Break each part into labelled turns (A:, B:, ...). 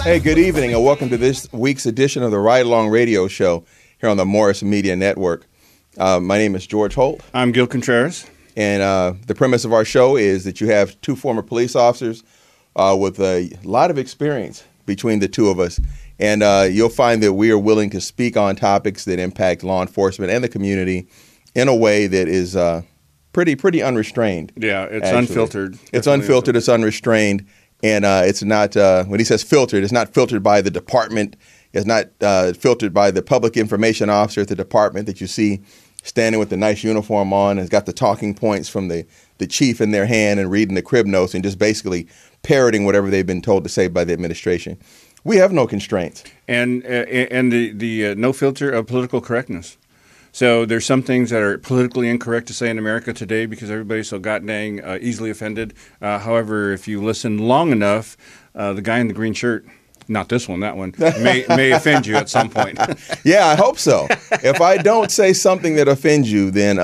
A: Hey, good evening, and welcome to this week's edition of the Ride Along Radio Show here on the Morris Media Network. My name is George Holt.
B: I'm Gil Contreras.
A: And the premise of our show is that you have two former police officers with a lot of experience between the two of us. And you'll find that we are willing to speak on topics that impact law enforcement and the community in a way that is pretty unrestrained.
B: Yeah, it's
A: actually.
B: Unfiltered.
A: It's unfiltered, it's unrestrained. And it's not, when he says filtered, it's not filtered by the department. It's not filtered by the public information officer at the department that you see standing with the nice uniform on and has got the talking points from the chief in their hand and reading the crib notes and just basically parroting whatever they've been told to say by the administration. We have no constraints.
B: And the no filter of political correctness. So there's some things that are politically incorrect to say in America today because everybody's so goddamn easily offended. However, if you listen long enough, the guy in the green shirt, not this one, that one, may offend you at some point.
A: Yeah, I hope so. If I don't say something that offends you, then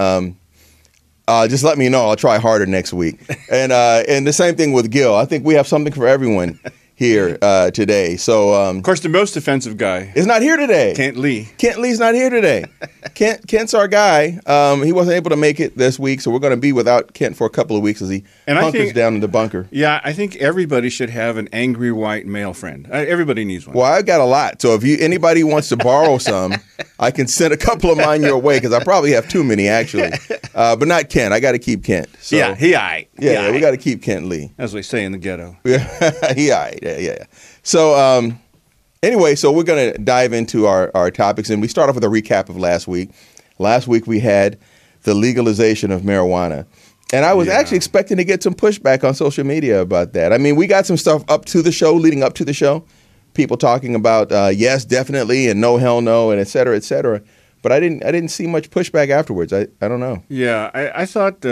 A: just let me know. I'll try harder next week. And the same thing with Gil. I think we have something for everyone here today. So,
B: of course, the most offensive guy
A: is not here today.
B: Kent Lee.
A: Kent Lee's not here today. Kent's our guy. He wasn't able to make it this week, so we're going to be without Kent for a couple of weeks as he hunkers down in the bunker.
B: Yeah, I think everybody should have an angry white male friend. Everybody needs one.
A: Well, I've got a lot. So if anybody wants to borrow some, I can send a couple of mine your way because I probably have too many, actually. But not Kent. I got to keep Kent. So,
B: yeah, he aight.
A: Yeah, we got to keep Kent Lee.
B: As we say in the ghetto.
A: Yeah, he aight. Yeah. So anyway, so we're going to dive into our topics, and we start off with a recap of last week. Last week we had the legalization of marijuana, and I was actually expecting to get some pushback on social media about that. I mean, we got some stuff up to the show, leading up to the show, people talking about yes, definitely, and no, hell no, and et cetera, et cetera. But I didn't see much pushback afterwards. I don't know.
B: Yeah, I thought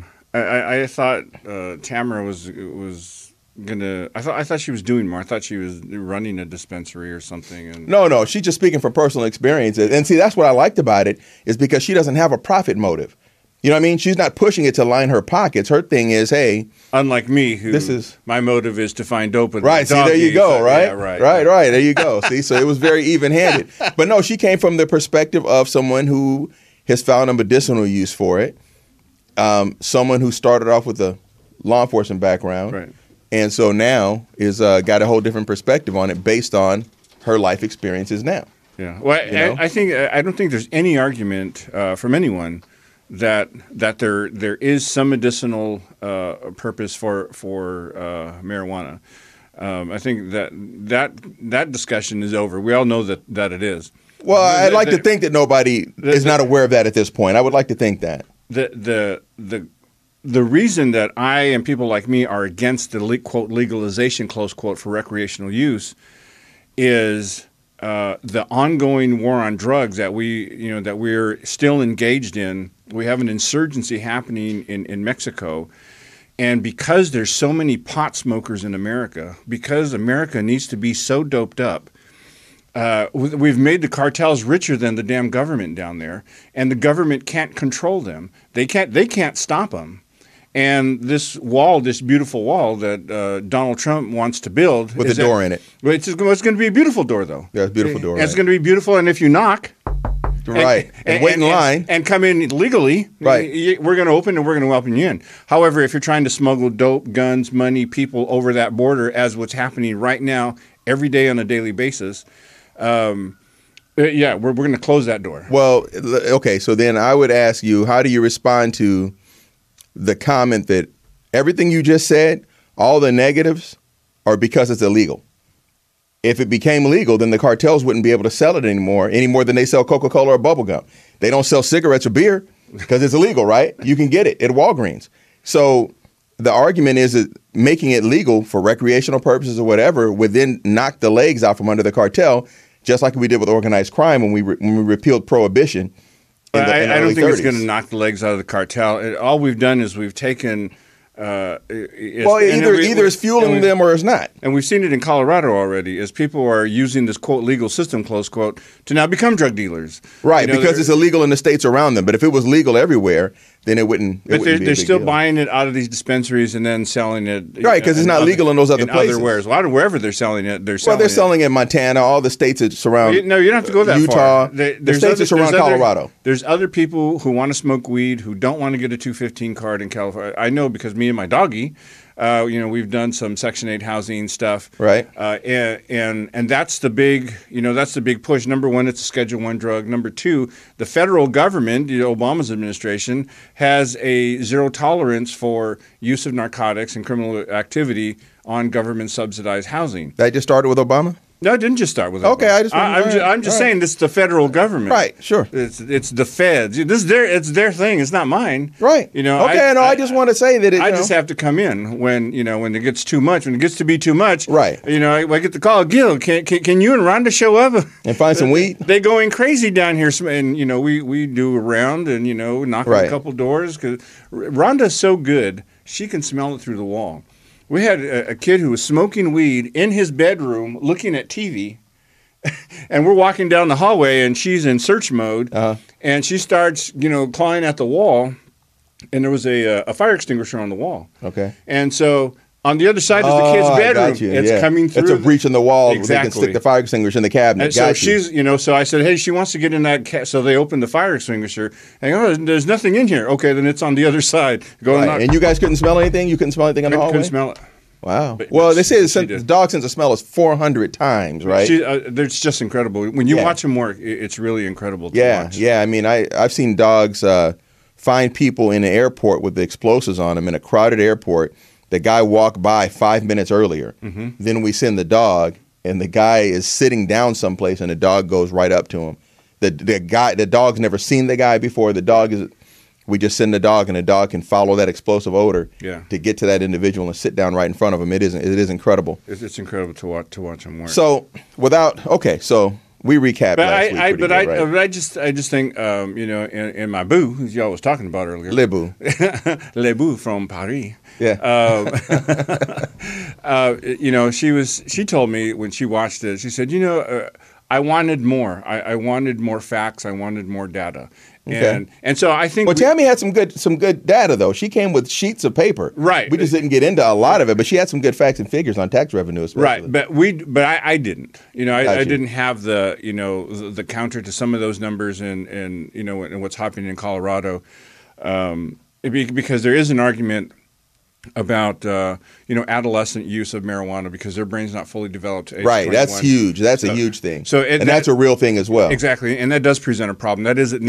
B: Tamara was gonna. I thought she was doing more. I thought she was running a dispensary or something. And
A: No, she's just speaking from personal experience. And see, that's what I liked about it is because she doesn't have a profit motive. You know what I mean? She's not pushing it to line her pockets. Her thing is, hey,
B: unlike me, my motive is to find dope.
A: Right. See, there you go. Right. Yeah, right. There you go. See, so it was very even-handed. But no, she came from the perspective of someone who has found a medicinal use for it. Someone who started off with a law enforcement background.
B: Right.
A: And so now is got a whole different perspective on it based on her life experiences now.
B: Yeah. Well, I don't think there's any argument from anyone that there is some medicinal purpose for marijuana. I think that discussion is over. We all know that it is.
A: Well, I'd like to think that nobody is not aware of that at this point. I would like to think that.
B: The reason that I and people like me are against the quote legalization close quote for recreational use is the ongoing war on drugs that we're still engaged in. We have an insurgency happening in Mexico, and because there's so many pot smokers in America, because America needs to be so doped up. We've made the cartels richer than the damn government down there, and the government can't control them. They can't stop them. And this beautiful wall that Donald Trump wants to build.
A: With a door in it.
B: It's going to be a beautiful door, though.
A: Yeah, it's a beautiful door.
B: It's going to be beautiful, and if you knock.
A: Right. And wait in line.
B: And come in legally.
A: Right.
B: We're going to open and we're going to welcome you in. However, if you're trying to smuggle dope, guns, money, people over that border, as what's happening right now, every day on a daily basis, we're going to close that door.
A: Well, okay. So then I would ask you, how do you respond to the comment that everything you just said, all the negatives are because it's illegal? If it became legal, then the cartels wouldn't be able to sell it any more than they sell Coca-Cola or bubble gum. They don't sell cigarettes or beer because it's illegal, right? You can get it at Walgreens. So the argument is that making it legal for recreational purposes or whatever would then knock the legs out from under the cartel, just like we did with organized crime when we repealed prohibition.
B: I don't think it's going to knock the legs out of the cartel. All we've done is we've taken
A: either it's fueling them or it's not.
B: And we've seen it in Colorado already, as people are using this, quote, legal system, close quote, to now become drug dealers.
A: Right, because it's illegal in the states around them. But if it was legal everywhere, then it wouldn't.
B: But
A: be a
B: they're
A: big
B: still
A: deal.
B: buying it out of these dispensaries and then selling it.
A: Right, 'cause it's not legal in those other places.
B: Other wherever they're selling it,
A: Well, they're selling in Montana, all the states that surround.
B: No, you don't have to go that
A: Utah,
B: far.
A: the states that surround Colorado.
B: There's other people who want to smoke weed who don't want to get a 215 card in California. I know because me and my doggy, we've done some Section 8 housing stuff.
A: Right.
B: And that's the big, that's the big push. Number one, it's a Schedule I drug. Number two, the federal government, Obama's administration, has a zero tolerance for use of narcotics and criminal activity on government subsidized housing.
A: That just started with Obama?
B: No, it didn't just start with
A: Okay,
B: Obama. I'm just saying this is the federal government.
A: Right, sure.
B: It's the feds. It's their thing. It's not mine.
A: Right. I just want to say that
B: I just have to come in when it gets too much. When it gets to be too much.
A: Right.
B: I get the call. Gil, can you and Rhonda show up
A: and find some weed?
B: They going crazy down here, and we do a round and knock on a couple doors because Rhonda's so good she can smell it through the wall. We had a kid who was smoking weed in his bedroom looking at TV, and we're walking down the hallway, and she's in search mode, and she starts, clawing at the wall, and there was a fire extinguisher on the wall.
A: Okay.
B: And so on the other side is the kid's bedroom. It's coming through.
A: It's a breach in the wall.
B: Exactly.
A: They can stick the fire extinguisher in the cabinet.
B: And so she's, so I said, hey, she wants to get in that. So they opened the fire extinguisher. And there's nothing in here. Okay, then it's on the other side.
A: And you guys couldn't smell anything? You couldn't smell anything in the hallway?
B: Couldn't smell it.
A: Wow. Well, they say the dog sense of smell is 400 times, right?
B: It's just incredible. When you watch them work, it's really incredible to watch.
A: Yeah. I mean, I've seen dogs find people in an airport with the explosives on them in a crowded airport. The guy walked by 5 minutes earlier. Mm-hmm. Then we send the dog, and the guy is sitting down someplace, and the dog goes right up to him. The dog's never seen the guy before. We just send the dog, and the dog can follow that explosive odor to get to that individual and sit down right in front of him. It is incredible.
B: It's incredible to watch him work.
A: So so we recapped last week.
B: But I just think in my boo, who y'all was talking about earlier,
A: Le Boo,
B: Le Boo from Paris.
A: Yeah.
B: She told me when she watched it, she said, I wanted more. I wanted more facts. I wanted more data.
A: Okay.
B: And so I think
A: Tammy had some good data though. She came with sheets of paper.
B: Right.
A: We just didn't get into a lot of it, but she had some good facts and figures on tax revenue especially.
B: Right. But I didn't. I didn't have the counter to some of those numbers and what's happening in Colorado. Because there is an argument about adolescent use of marijuana because their brain's not fully developed to age 21.
A: That's huge. That's a huge thing.
B: And
A: that's a real thing as well.
B: Exactly, and that does present a problem. That is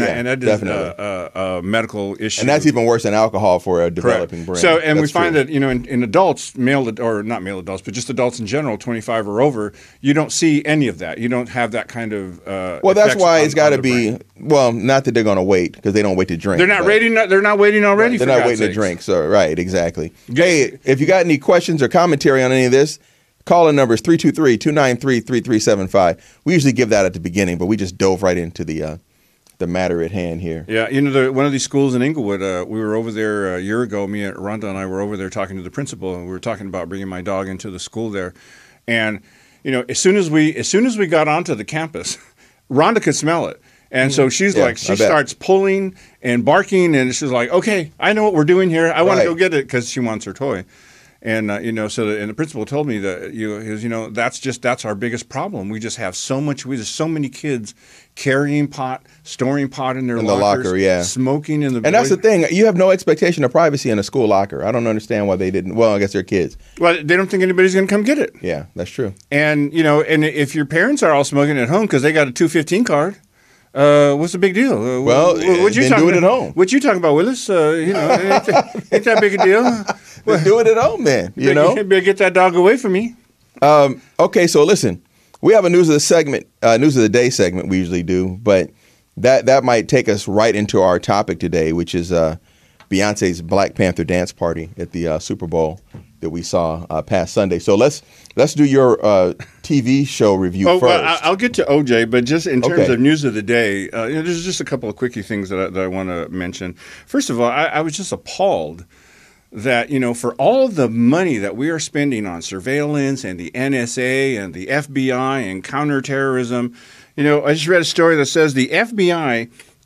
B: a medical issue,
A: and that's even worse than alcohol for a developing brain.
B: So, and we find that in adults, or not male adults, but just adults in general, 25 or over, you don't see any of that. You don't have that kind of.
A: That's why it's got to be. Well, not that they're going to wait because they don't wait to drink.
B: They're not waiting. They're not waiting already.
A: They're not waiting to drink. So right, exactly. Hey, if you got any questions or commentary on any of this, call in number is 323-293-3375. We usually give that at the beginning, but we just dove right into the matter at hand here.
B: Yeah, one of these schools in Inglewood, we were over there a year ago. Me and Rhonda and I were over there talking to the principal, and we were talking about bringing my dog into the school there. And as soon as we got onto the campus, Rhonda could smell it. And so she starts pulling and barking, and she's like, okay, I know what we're doing here. I want to go get it because she wants her toy. And, and the principal told me that, that's our biggest problem. We just have so much, there's so many kids carrying pot, storing pot in their lockers, smoking in the.
A: And that's the thing. You have no expectation of privacy in a school locker. I don't understand why they didn't. Well, I guess they're kids.
B: Well, they don't think anybody's going to come get it.
A: Yeah, that's true.
B: And, and if your parents are all smoking at home because they got a 215 card, what's the big deal?
A: Well, do it at home.
B: What you talking about, Willis? Ain't that big a deal?
A: Do it at home, man. You
B: better get that dog away from me.
A: Okay, so listen, we have a news of the day segment we usually do, but that might take us right into our topic today, which is Beyonce's Black Panther dance party at the Super Bowl that we saw past Sunday. So let's do your TV show review first.
B: Well, I'll get to OJ, but just in terms of news of the day, there's just a couple of quickie things that I want to mention. First of all, I was just appalled that, for all the money that we are spending on surveillance and the NSA and the FBI and counterterrorism, I just read a story that says the FBI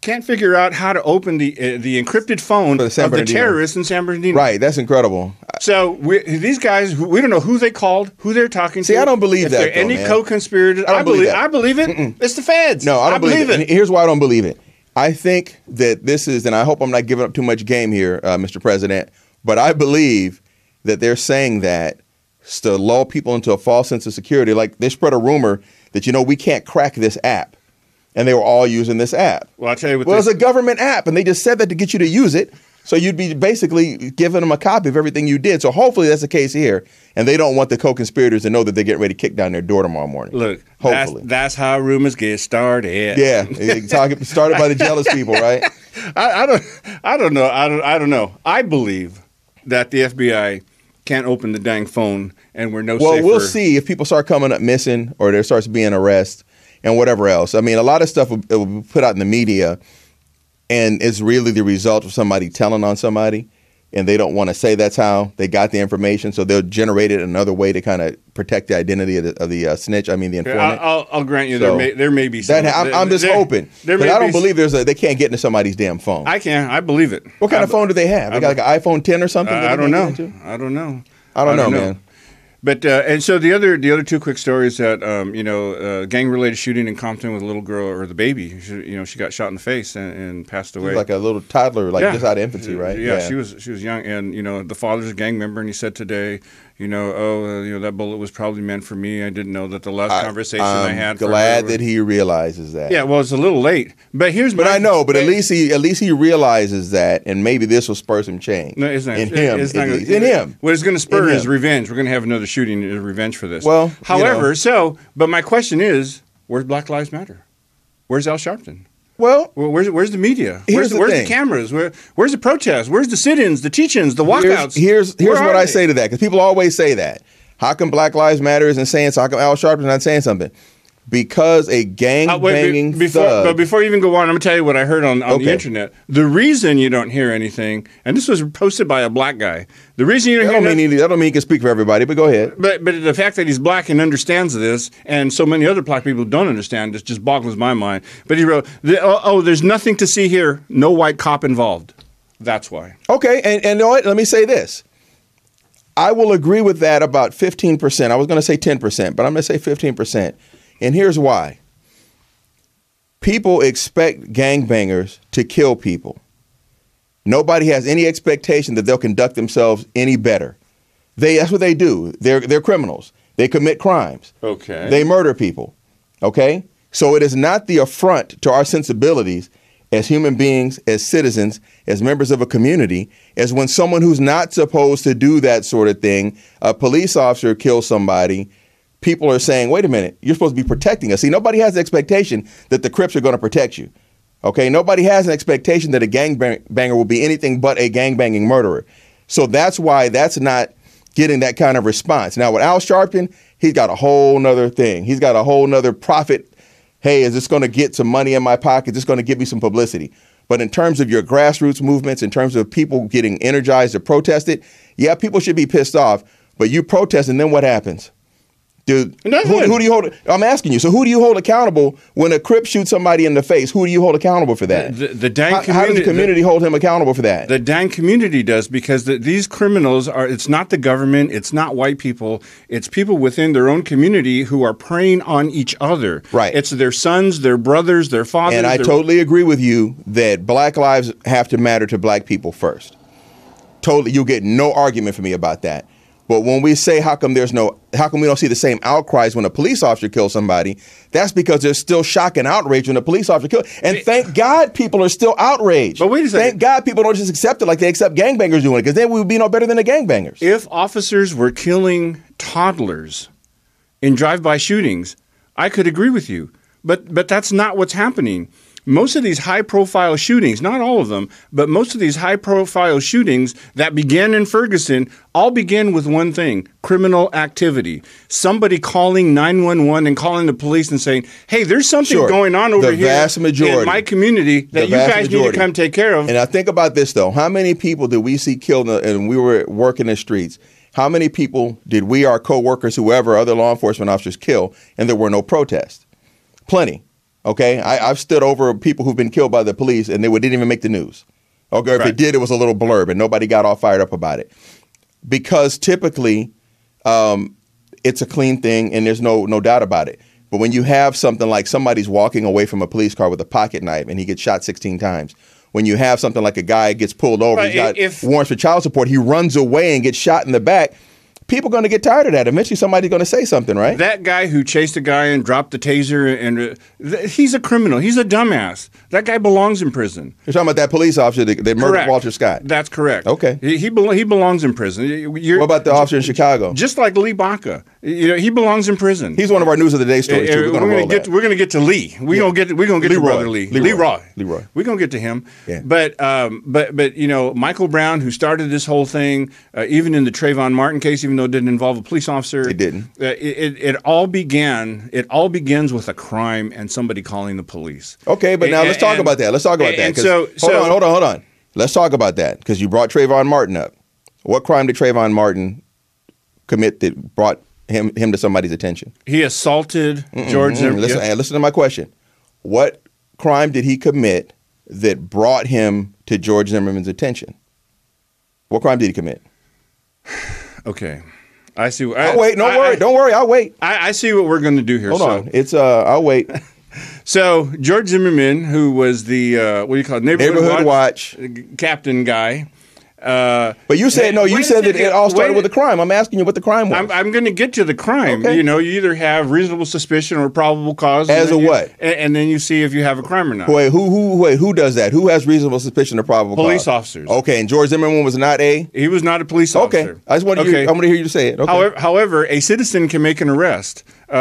B: can't figure out how to open the encrypted phone of the terrorists in San Bernardino.
A: Right, that's incredible.
B: So these guys, we don't know who they called, who they're talking to.
A: See, I don't believe that.
B: If there are any co-conspirators, I believe it.
A: Mm-mm.
B: It's the feds.
A: No, I don't believe it.
B: it.
A: And here's why I don't believe it. I think that this is, and I hope I'm not giving up too much game here, Mr. President, but I believe that they're saying that to lull people into a false sense of security. Like they spread a rumor that, we can't crack this app. And they were all using this app.
B: Well, I'll tell you what.
A: Well, it's a government app, and they just said that to get you to use it. So you'd be basically giving them a copy of everything you did. So hopefully that's the case here. And they don't want the co-conspirators to know that they're getting ready to kick down their door tomorrow morning.
B: Look,
A: hopefully.
B: That's how rumors get started.
A: Yeah, started by the jealous people, right?
B: I don't know. I believe that the FBI can't open the dang phone, and we're no safer.
A: Well, we'll see if people start coming up missing or there starts being arrests and whatever else. I mean, a lot of stuff will be put out in the media, and it's really the result of somebody telling on somebody, and they don't want to say that's how they got the information, so they'll generate it another way to kind of protect the identity of the snitch. I mean, the informant.
B: I'll grant you
A: So
B: there may be some.
A: I'm just hoping. But I don't believe they can't get into somebody's damn phone.
B: I believe it.
A: What kind of phone do they have? They got like an iPhone 10 or something?
B: I don't know. I don't know,
A: man.
B: But and so the other two quick stories that gang related shooting in Compton with a little girl or the baby. She got shot in the face and passed away.
A: Like a little toddler, just out of infancy, right?
B: Yeah, she was young, and the father's a gang member, and he said today, that bullet was probably meant for me. I didn't know that the last conversation I had.
A: I'm glad that he realizes that.
B: Yeah, well, it's a little late, but
A: I know, but at least he realizes that, and maybe this will spur some change.
B: No, it's not.
A: In him.
B: What it's going to spur is revenge. We're going to have another shooting as revenge for this.
A: Well,
B: however, but my question is, where's Black Lives Matter? Where's Al Sharpton?
A: Well,
B: where's the media?
A: Where's
B: the cameras? Where's the protests? Where's the sit-ins, the teach-ins, the walkouts?
A: Here's what I say to that, because people always say that. How come Black Lives Matter isn't saying so? How come Al Sharpton's not saying something? Because a gang-banging thug.
B: But before you even go on, I'm going to tell you what I heard on the internet. The reason you don't hear anything, and this was posted by a black guy, the reason you don't hear anything.
A: I don't mean he can speak for everybody, but go ahead.
B: But the fact that he's black and understands this, and so many other black people don't understand this, just boggles my mind. But he wrote, there's nothing to see here, no white cop involved. That's why.
A: Okay, and you know what? Let me say this. I will agree with that about 15%. I was going to say 10%, but I'm going to say 15%. And here's why. People expect gangbangers to kill people. Nobody has any expectation that they'll conduct themselves any better. That's what they do. They're criminals. They commit crimes.
B: Okay.
A: They murder people. Okay? So it is not the affront to our sensibilities as human beings, as citizens, as members of a community, as when someone who's not supposed to do that sort of thing, a police officer kills somebody, people are saying, wait a minute, you're supposed to be protecting us. See, nobody has the expectation that the Crips are going to protect you. Okay? Nobody has an expectation that a gangbanger will be anything but a gangbanging murderer. So that's why that's not getting that kind of response. Now, with Al Sharpton, he's got a whole nother thing. He's got a whole nother profit. Hey, is this going to get some money in my pocket? Is this going to give me some publicity? But in terms of your grassroots movements, in terms of people getting energized to protest it, yeah, people should be pissed off. But you protest, and then what happens? Dude, who do you hold? I'm asking you. So who do you hold accountable when a Crip shoots somebody in the face? Who do you hold accountable for that?
B: The dang community.
A: How does the community hold him accountable for that?
B: The dang community does, because these criminals are. It's not the government. It's not white people. It's people within their own community who are preying on each other.
A: Right.
B: It's their sons, their brothers, their fathers.
A: And I totally agree with you that black lives have to matter to black people first. Totally, you'll get no argument from me about that. But when we say how come we don't see the same outcries when a police officer kills somebody, that's because there's still shock and outrage when a police officer kills. And thank God people are still outraged.
B: But wait a second.
A: Thank God people don't just accept it like they accept gangbangers doing it, because then we would be no better than the gangbangers.
B: If officers were killing toddlers in drive-by shootings, I could agree with you. But that's not what's happening. Most of these high-profile shootings, not all of them, but most of these high-profile shootings that began in Ferguson all begin with one thing: criminal activity. Somebody calling 911 and calling the police and saying, hey, there's something going on over here in my community that you guys need to come take care of.
A: And I think about this, though. How many people did we see killed and we were working the streets? How many people did we, our co-workers, whoever, other law enforcement officers kill, and there were no protests? Plenty. Okay, I've stood over people who've been killed by the police and they didn't even make the news. Okay, if it did, it was a little blurb and nobody got all fired up about it. Because typically, it's a clean thing and there's no doubt about it. But when you have something like somebody's walking away from a police car with a pocket knife and he gets shot 16 times, when you have something like a guy gets pulled over, he's got warrants for child support, he runs away and gets shot in the back, people are going to get tired of that. Eventually somebody's going to say something, right?
B: That guy who chased a guy and dropped the taser, and he's a criminal. He's a dumbass. That guy belongs in prison.
A: You're talking about that police officer that murdered Walter Scott.
B: That's correct.
A: Okay.
B: He belongs in prison.
A: What about the officer in Chicago?
B: Just like Lee Baca. He belongs in prison.
A: He's one of our news of the day stories too. We're going
B: to get to Lee. We're going to get to brother Lee. Leroy. We're going to get to him.
A: Yeah.
B: But Michael Brown, who started this whole thing, even in the Trayvon Martin case, even though it didn't involve a police officer,
A: it didn't.
B: It all begins with a crime and somebody calling the police.
A: Okay, but now let's talk about that. Let's talk about that. Hold on. Let's talk about that because you brought Trayvon Martin up. What crime did Trayvon Martin commit that brought him to somebody's attention?
B: He assaulted George Zimmerman.
A: Listen to my question. What crime did he commit that brought him to George Zimmerman's attention? What crime did he commit?
B: Okay. I see.
A: I'll wait. Don't worry. I'll wait.
B: I see what we're going to do here.
A: Hold on. I'll wait.
B: So George Zimmerman, who was the what do you call it? Neighborhood Watch captain guy.
A: But you said you said that it all started with a crime. I'm asking you what the crime was.
B: I'm going to get to the crime.
A: Okay.
B: You either have reasonable suspicion or probable cause.
A: As a what?
B: And then you see if you have a crime or not.
A: Wait, who does that? Who has reasonable suspicion or probable cause?
B: Police officers.
A: Okay, and George Zimmerman was not a?
B: He was not a police officer.
A: Okay, I just want to hear you say it. Okay.
B: However, a citizen can make an arrest.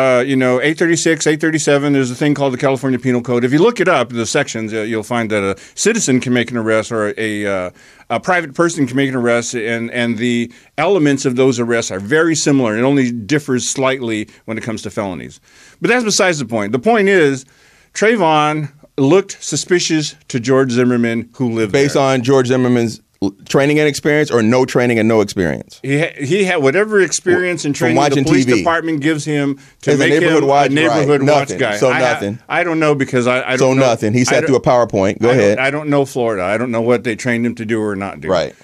B: 836, 837, there's a thing called the California Penal Code. If you look it up, the sections, you'll find that a citizen can make an arrest or a private person can make an arrest, and the elements of those arrests are very similar. It only differs slightly when it comes to felonies. But that's besides the point. The point is, Trayvon looked suspicious to George Zimmerman, who lived
A: Based
B: there.
A: on George Zimmerman's training and experience, or no training and no experience?
B: He had whatever experience and training the police department gives him to make him a neighborhood watch guy.
A: So nothing.
B: I don't know because I don't know.
A: So nothing. He sat through a PowerPoint. Go ahead.
B: I don't know Florida. I don't know what they trained him to do or not do.
A: Right.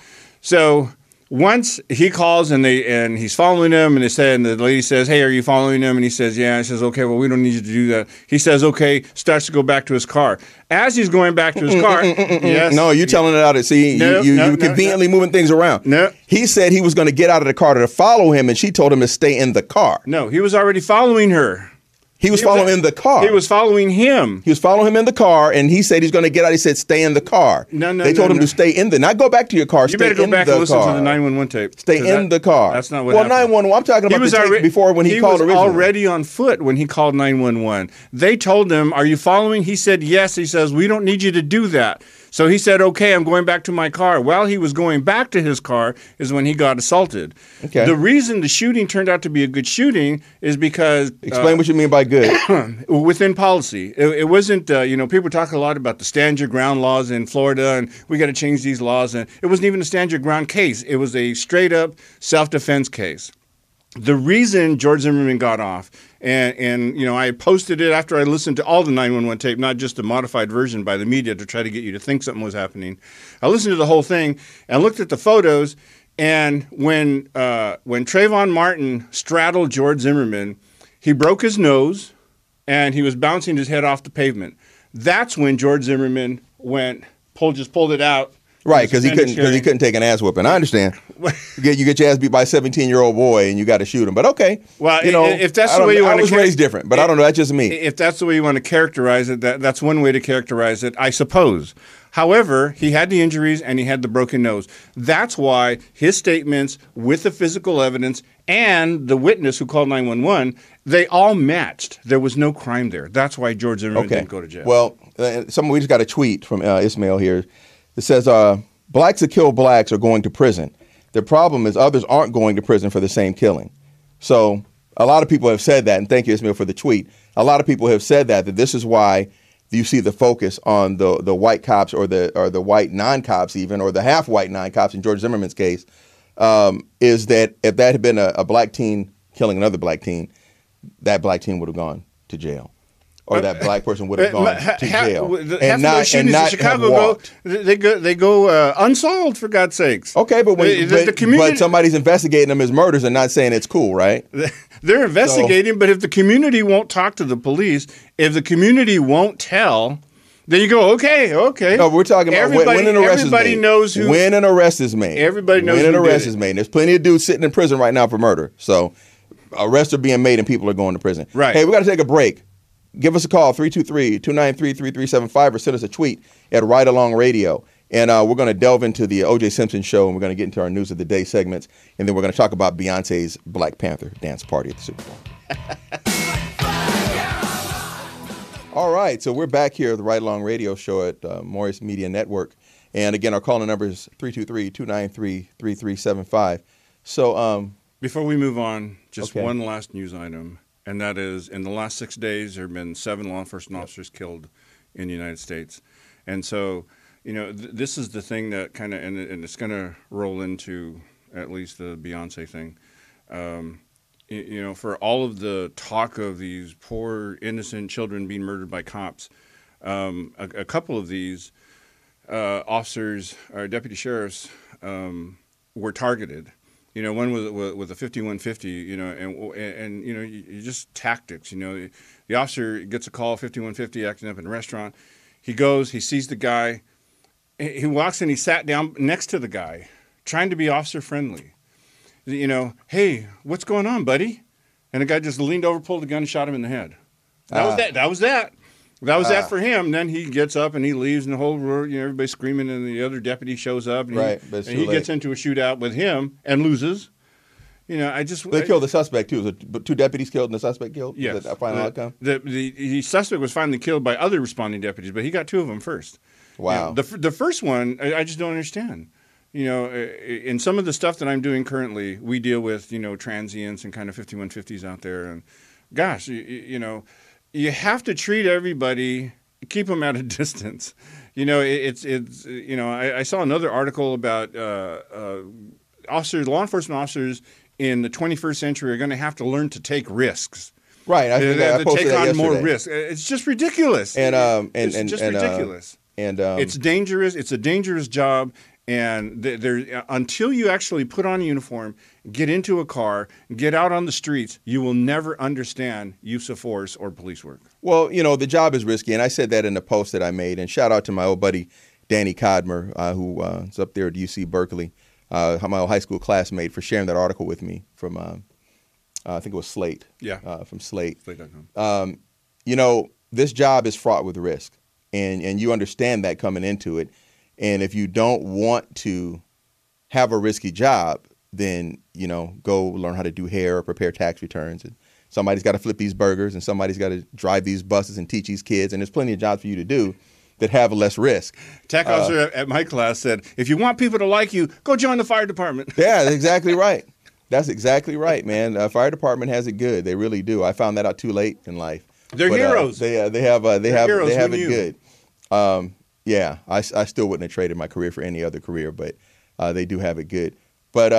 B: So once he calls and he's following him, and the lady says, "Hey, are you following him?" And he says, "Yeah." He says, "Okay, well, we don't need you to do that." He says, "Okay." Starts to go back to his car. As he's going back to his car, yes.
A: No, you're telling it out. You conveniently moving things around.
B: No.
A: He said he was going to get out of the car to follow him, and she told him to stay in the car.
B: No, he was already following her.
A: He was following in the car.
B: He was following him.
A: He was following him in the car, and he said he's going to get out. He said, stay in the car. They told him to stay in the. Not go back to your car.
B: You better go back and listen to the 911 tape.
A: Stay in the car.
B: That's not what happened.
A: 911. I'm talking about the tape before when he called originally.
B: He was already on foot when he called 911. They told him, "Are you following?" He said, "Yes." He says, "We don't need you to do that." So he said, "Okay, I'm going back to my car." While he was going back to his car is when he got assaulted.
A: Okay.
B: The reason the shooting turned out to be a good shooting is because...
A: Explain what you mean by good.
B: Within policy. It wasn't, people talk a lot about the stand your ground laws in Florida and we got to change these laws. And it wasn't even a stand your ground case. It was a straight up self-defense case. The reason George Zimmerman got off, and I posted it after I listened to all the 911 tape, not just the modified version by the media to try to get you to think something was happening. I listened to the whole thing and looked at the photos, and when Trayvon Martin straddled George Zimmerman, he broke his nose and he was bouncing his head off the pavement. That's when George Zimmerman just pulled it out.
A: Right, because he couldn't take an ass whooping. I understand. You get your ass beat by a 17-year-old boy and you got to shoot him. But okay,
B: well, if that's the way you want to,
A: I was raised different, but I don't know. That's just me.
B: If that's the way you want to characterize it, that's one way to characterize it, I suppose. However, he had the injuries and he had the broken nose. That's why his statements with the physical evidence and the witness who called 911, they all matched. There was no crime there. That's why George Zimmerman didn't go to jail.
A: Well, we just got a tweet from Ismail here. It says, blacks that kill blacks are going to prison. The problem is others aren't going to prison for the same killing. So a lot of people have said that, and thank you, Ismail, for the tweet. A lot of people have said that this is why you see the focus on the white cops or the white non-cops even, or the half-white non-cops in George Zimmerman's case, is that if that had been a black teen killing another black teen, that black teen would have gone to jail. or that black person would have gone to jail
B: Half
A: and
B: of
A: not
B: those shootings in
A: have
B: Chicago
A: walked.
B: they go unsolved, for God's sakes.
A: Okay, but
B: The community,
A: but somebody's investigating them as murders and not saying it's cool, right?
B: they're investigating, but if the community won't talk to the police, if the community won't tell, then you go, okay.
A: No, we're talking about when an arrest is made.
B: Everybody knows who.
A: When an arrest is made.
B: Everybody knows
A: when an
B: who
A: arrest
B: did
A: is
B: it.
A: made. There's plenty of dudes sitting in prison right now for murder. So arrests are being made and people are going to prison.
B: Right.
A: Hey, we got to take a break. Give us a call, 323-293-3375, or send us a tweet at Right Along Radio. And we're going to delve into the O.J. Simpson show, and we're going to get into our News of the Day segments. And then we're going to talk about Beyonce's Black Panther dance party at the Super Bowl. All right, so we're back here at the Right Along Radio show at Morris Media Network. And again, our calling number is 323-293-3375. So
B: Before we move on, just
A: Okay.
B: one last news item, and that is in the last 6 days, there have been 7 law enforcement officers killed in the United States. And so, this is the thing that kind of, and it's going to roll into at least the Beyonce thing. For all of the talk of these poor, innocent children being murdered by cops, a couple of these officers, or deputy sheriffs, were targeted. One with a 5150, and you just tactics. The officer gets a call, 5150, acting up in a restaurant. He goes, he sees the guy. He walks in, he sat down next to the guy, trying to be officer friendly. Hey, what's going on, buddy? And the guy just leaned over, pulled the gun, and shot him in the head. That was that for him. Then he gets up and he leaves, and the whole world, everybody's screaming, and the other deputy shows up, and he gets into a shootout with him and loses. They
A: killed the suspect too. Was it 2 deputies killed and the suspect killed?
B: Yes.
A: Was that final outcome?
B: The suspect was finally killed by other responding deputies, but he got 2 of them first.
A: Wow.
B: The first one, I just don't understand. In some of the stuff that I'm doing currently, we deal with, transients and kind of 5150s out there. And gosh, you have to treat everybody, keep them at a distance. I saw another article about law enforcement officers in the 21st century are going to have to learn to take risks.
A: Right. I posted
B: take
A: that
B: on
A: yesterday.
B: more risks. It's just ridiculous. It's just ridiculous. It's dangerous. It's a dangerous job. And until you actually put on a uniform, get into a car, get out on the streets, you will never understand use of force or police work.
A: Well, the job is risky, and I said that in the post that I made. And shout out to my old buddy Danny Codmer, who is up there at UC Berkeley, my old high school classmate, for sharing that article with me from, I think it was Slate.
B: Yeah.
A: From Slate.
B: Slate.com.
A: This job is fraught with risk, and you understand that coming into it. And if you don't want to have a risky job, then, go learn how to do hair or prepare tax returns. And somebody's got to flip these burgers, and somebody's got to drive these buses and teach these kids. And there's plenty of jobs for you to do that have less risk.
B: Tech officer at my class said, if you want people to like you, go join the fire department.
A: Yeah, that's exactly right. That's exactly right, man. Fire department has it good. They really do. I found that out too late in life.
B: They're heroes.
A: They have it good. Yeah, I still wouldn't have traded my career for any other career, but they do have it good. But,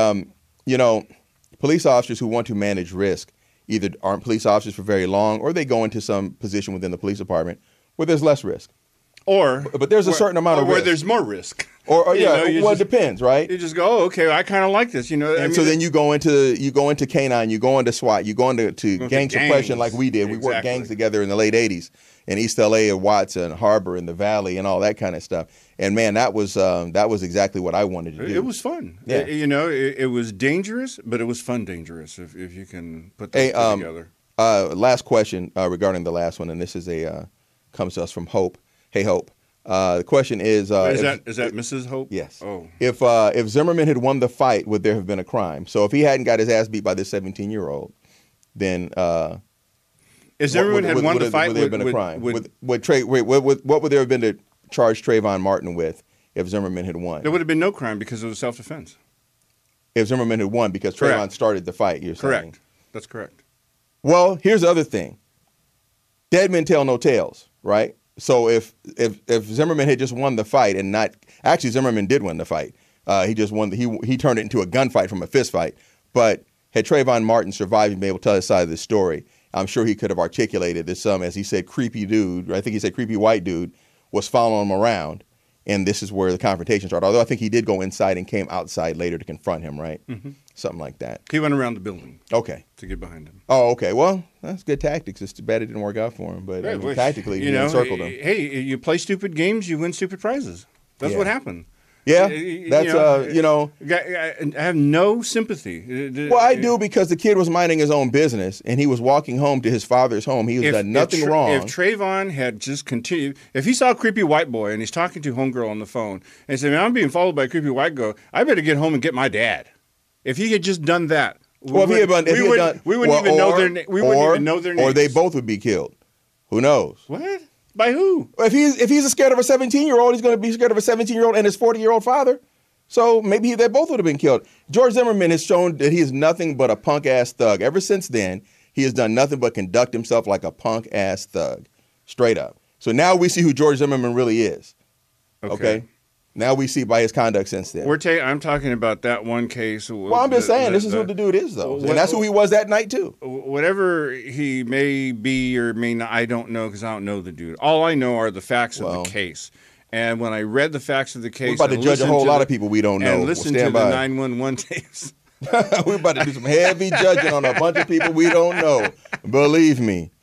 A: police officers who want to manage risk either aren't police officers for very long, or they go into some position within the police department where there's less risk. But there's a certain amount of risk.
B: Where there's more risk.
A: It depends, right?
B: You just go, oh, okay, I kind of like this,
A: And so then you go into K-9, you go into SWAT, you go into gang suppression like we did. We worked gangs together in the late 80s in East LA and Watts and Harbor and the Valley and all that kind of stuff. And man, that was exactly what I wanted to do.
B: It was fun.
A: Yeah.
B: It was dangerous, but it was fun dangerous if you can put those two together.
A: Last question regarding the last one, and this is comes to us from Hope. Hey, Hope. The question is...
B: is that Mrs. Hope?
A: Yes.
B: Oh.
A: If Zimmerman had won the fight, would there have been a crime? So if he hadn't got his ass beat by this 17-year-old, then...
B: if Zimmerman had won the fight,
A: would there have been a crime? What would there have been to charge Trayvon Martin with if Zimmerman had won?
B: There would have been no crime because it was self-defense.
A: If Zimmerman had won because Trayvon started the fight, you're saying?
B: Correct. That's correct.
A: Well, here's the other thing. Dead men tell no tales, right? So if Zimmerman had just won the fight and not actually Zimmerman did win the fight. He just won. He turned it into a gunfight from a fist fight. But had Trayvon Martin survived and been able to tell his side of the story, I'm sure he could have articulated that some, as he said, creepy dude, I think he said creepy white dude, was following him around. And this is where the confrontation started. Although I think he did go inside and came outside later to confront him, right? Mm-hmm. Something like that.
B: He went around the building.
A: Okay.
B: To get behind him.
A: Oh, okay. Well, that's good tactics. It's too bad it didn't work out for him. But I mean, tactically, he encircled him.
B: Hey, you play stupid games, you win stupid prizes. That's what happened.
A: Yeah, that's
B: I have no sympathy.
A: Well, I do, because the kid was minding his own business and he was walking home to his father's home. He was done nothing wrong.
B: If Trayvon had just continued, if he saw a creepy white boy and he's talking to homegirl on the phone and he said, "Man, I'm being followed by a creepy white girl. I better get home and get my dad." If he had just done that, we wouldn't even know their names.
A: Or they both would be killed. Who knows?
B: What? By who?
A: If he's scared of a 17-year-old, he's going to be scared of a 17-year-old and his 40-year-old father. So maybe they both would have been killed. George Zimmerman has shown that he is nothing but a punk-ass thug. Ever since then, he has done nothing but conduct himself like a punk-ass thug, straight up. So now we see who George Zimmerman really is. Okay? Now we see by his conduct since then.
B: I'm talking about that one case.
A: Well, I'm just saying, this is who the dude is, though. And that's who he was that night, too.
B: Whatever he may be or may not, I don't know, because I don't know the dude. All I know are the facts of the case. And when I read the facts of the case...
A: We're about to judge a whole lot of people we don't know.
B: And listen to the 911 tapes.
A: We're about to do some heavy judging on a bunch of people we don't know. Believe me.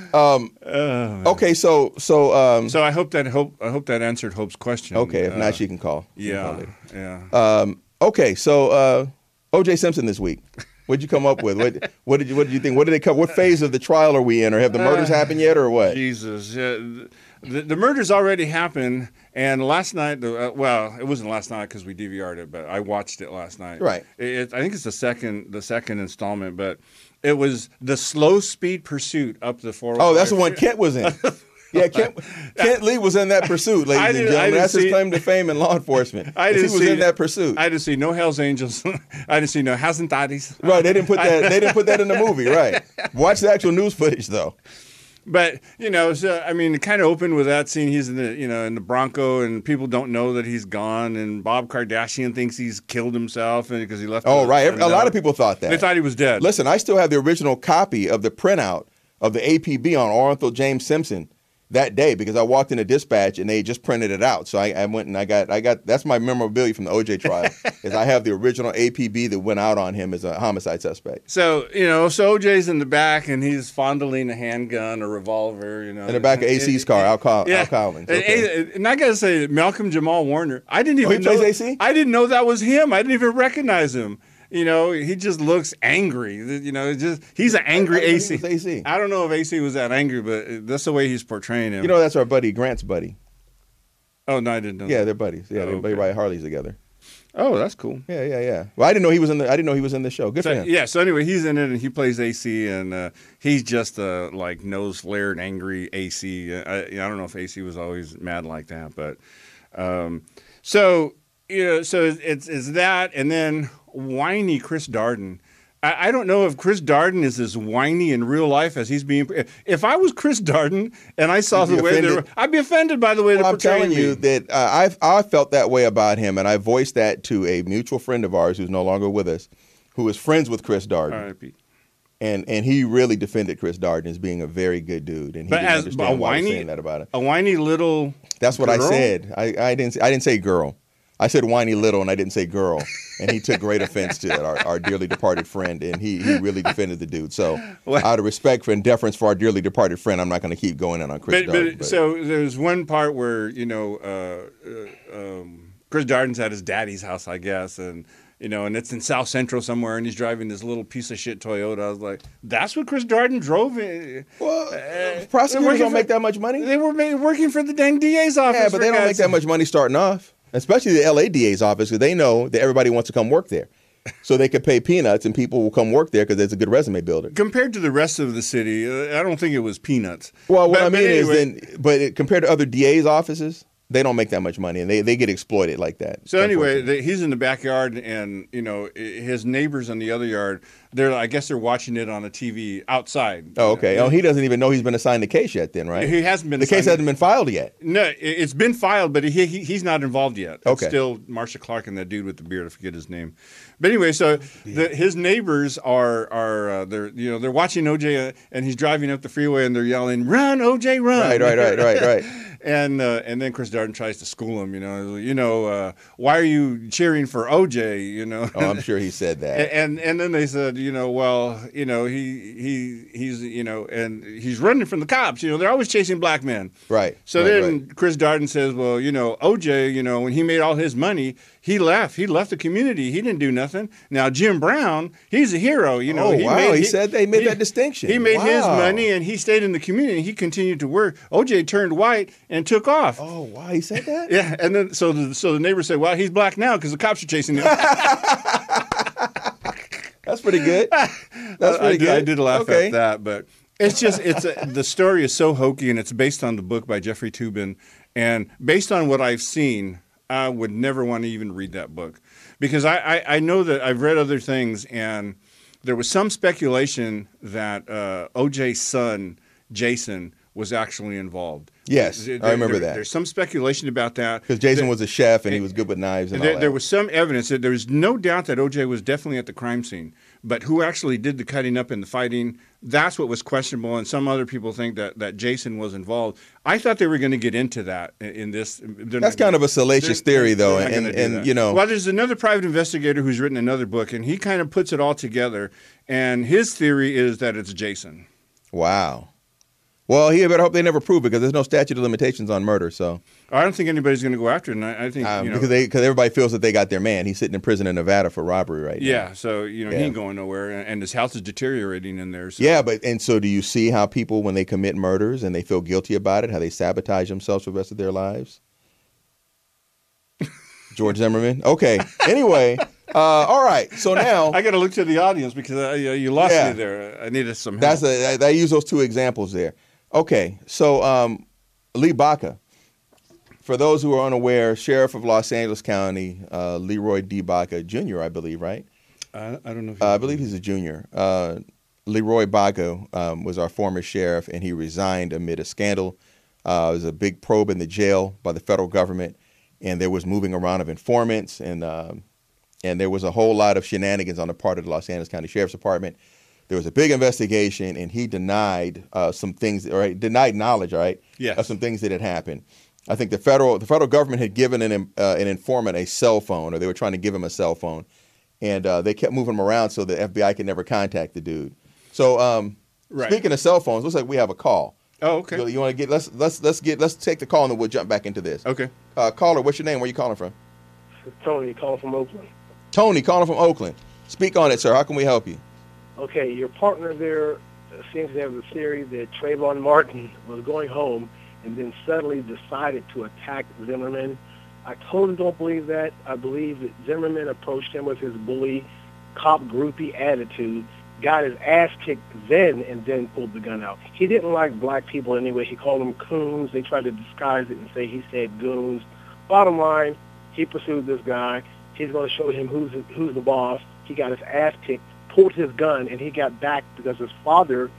A: Okay, so
B: I hope that answered Hope's question.
A: Okay, if not, she can call.
B: Yeah.
A: Okay, so O.J. Simpson this week. What'd you come up with? What did you think? What did they come? What phase of the trial are we in? Or have the murders happened yet, or what?
B: Jesus, the murders already happened. And last night, well, it wasn't last night because we DVR'd it, but I watched it last night.
A: Right.
B: I think it's the second installment, but it was the slow speed pursuit up the 405.
A: Oh, that's the one Kent was in. Yeah, Kent Lee was in that pursuit, ladies and gentlemen. That's his claim to fame in law enforcement. He was in that pursuit.
B: I didn't see no Hell's Angels. I didn't see no Hasantadis.
A: Right, they didn't put that in the movie, right. Watch the actual news footage, though.
B: But, so, I mean, it kind of opened with that scene. He's in the Bronco, and people don't know that he's gone, and Bob Kardashian thinks he's killed himself because he left.
A: Oh, right. A lot of people thought that.
B: They thought he was dead.
A: Listen, I still have the original copy of the printout of the APB on Orenthal James Simpson that day, because I walked in a dispatch and they just printed it out. So I went and I got that's my memorabilia from the OJ trial is I have the original APB that went out on him as a homicide suspect.
B: So, so OJ's in the back and he's fondling a handgun, a revolver,
A: In the back of AC's car, Al Collins. Okay.
B: And I got to say, Malcolm Jamal Warner, I didn't even
A: know. He plays AC?
B: I didn't know that was him. I didn't even recognize him. He just looks angry. He's an angry AC. I don't know if AC was that angry, but that's the way he's portraying him.
A: That's our buddy, Grant's buddy.
B: Oh, no, I didn't know.
A: Yeah, they're buddies. Yeah, they ride Harleys together.
B: Oh, that's cool.
A: Yeah. Well, I didn't know he was in the show. Good for him.
B: Yeah. So anyway, he's in it and he plays AC, and he's just a nose flared, angry AC. I don't know if AC was always mad like that, but so it's that, and then whiny Chris Darden. I don't know if Chris Darden is as whiny in real life as he's being. If I was Chris Darden and I saw the way I'd be offended by the way they're portraying me.
A: I'm telling you that I felt that way about him, and I voiced that to a mutual friend of ours who's no longer with us, who is friends with Chris Darden.
B: All right, Pete.
A: And he really defended Chris Darden as being a very good dude, and he didn't understand why I was saying that about him.
B: A whiny little.
A: That's what girl? I said. I didn't say girl. I said whiny little, and I didn't say girl. And he took great offense to it, our dearly departed friend, and he really defended the dude. So out of respect and deference for our dearly departed friend, I'm not going to keep going in on Chris Darden.
B: But so there's one part where, Chris Darden's at his daddy's house, I guess, and it's in South Central somewhere, and he's driving this little piece of shit Toyota. I was like, that's what Chris Darden drove?
A: Well, prosecutors don't make that much money.
B: They were working for the dang DA's office.
A: Yeah, but they don't make that much money starting off. Especially the LA DA's office, because they know that everybody wants to come work there. So they could pay peanuts and people will come work there because it's a good resume builder.
B: Compared to the rest of the city, I don't think it was peanuts.
A: Well, what I mean is compared to other DA's offices, they don't make that much money, and they get exploited like that.
B: So anyway, he's in the backyard, and his neighbors in the other yard. I guess they're watching it on a TV outside.
A: Oh, okay. Oh, he doesn't even know he's been assigned the case yet, then, right?
B: He hasn't been.
A: The case hasn't been filed yet.
B: No, it's been filed, but he's not involved yet.
A: Okay.
B: It's still Marsha Clark and that dude with the beard. I forget his name. But anyway, so his neighbors are they're watching OJ, and he's driving up the freeway, and they're yelling, "Run, OJ, run!"
A: Right.
B: And then Chris Darden tries to school him. Why are you cheering for OJ?
A: Oh, I'm sure he said that.
B: And then they said, he's and he's running from the cops. They're always chasing black men.
A: Right.
B: So then Chris Darden says, well, OJ, when he made all his money, he left the community. He didn't do nothing. Now Jim Brown, he's a hero.
A: He said they made that distinction.
B: He made his money and he stayed in the community. He continued to work. OJ turned white and took off.
A: Oh, wow, he said that?
B: Yeah, and then so the neighbors said, well, he's black now because the cops are chasing him.
A: That's pretty good. That's pretty good.
B: I did laugh at that, but the story is so hokey, and it's based on the book by Jeffrey Toobin, and based on what I've seen, I would never want to even read that book because I know that I've read other things, and there was some speculation that OJ's son, Jason, was actually involved.
A: Yes, I remember that.
B: There's some speculation about that.
A: Because Jason was a chef and he was good with knives and all that.
B: There was some evidence that there was no doubt that OJ was definitely at the crime scene. But who actually did the cutting up and the fighting, that's what was questionable. And some other people think that Jason was involved. I thought they were going to get into that in this.
A: That's kind of a salacious theory, though.
B: Well, there's another private investigator who's written another book, and he kind of puts it all together. And his theory is that it's Jason.
A: Wow. Well, he better hope they never prove it because there's no statute of limitations on murder. So
B: I don't think anybody's going to go after it. And I think
A: because everybody feels that they got their man. He's sitting in prison in Nevada for robbery right now.
B: Yeah, so he ain't going nowhere, and his health is deteriorating in there. So.
A: Yeah, so do you see how people when they commit murders and they feel guilty about it, how they sabotage themselves for the rest of their lives? George Zimmerman. Okay. Anyway. All right. So now
B: I got to look to the audience because you lost me there. I needed some help.
A: I use those two examples there. Okay, so Lee Baca, for those who are unaware, Sheriff of Los Angeles County, Leroy D. Baca Jr., I believe, right?
B: I don't know.
A: I believe he's a junior. Leroy Baca was our former sheriff, and he resigned amid a scandal. There was a big probe in the jail by the federal government, and there was moving around of informants, and there was a whole lot of shenanigans on the part of the Los Angeles County Sheriff's Department. There was a big investigation, and he denied some things, denied knowledge, right?
B: Yes.
A: Of some things that had happened. I think the federal government had given an informant a cell phone, or they were trying to give him a cell phone, and they kept moving him around so the FBI could never contact the dude. So, Speaking of cell phones, looks like we have a call.
B: Oh, okay.
A: So you want to get let's take the call and then we'll jump back into this.
B: Okay.
A: Caller, what's your name? Where you calling from?
C: Tony, calling from Oakland.
A: Tony, calling from Oakland. Speak on it, sir. How can we help you?
C: Okay, your partner there seems to have the theory that Trayvon Martin was going home and then suddenly decided to attack Zimmerman. I totally don't believe that. I believe that Zimmerman approached him with his bully, cop groupie attitude, got his ass kicked then, and then pulled the gun out. He didn't like black people anyway. He called them coons. They tried to disguise it and say he said goons. Bottom line, he pursued this guy. He's going to show him who's the boss. He got his ass kicked, pulled his gun, and he got back because his father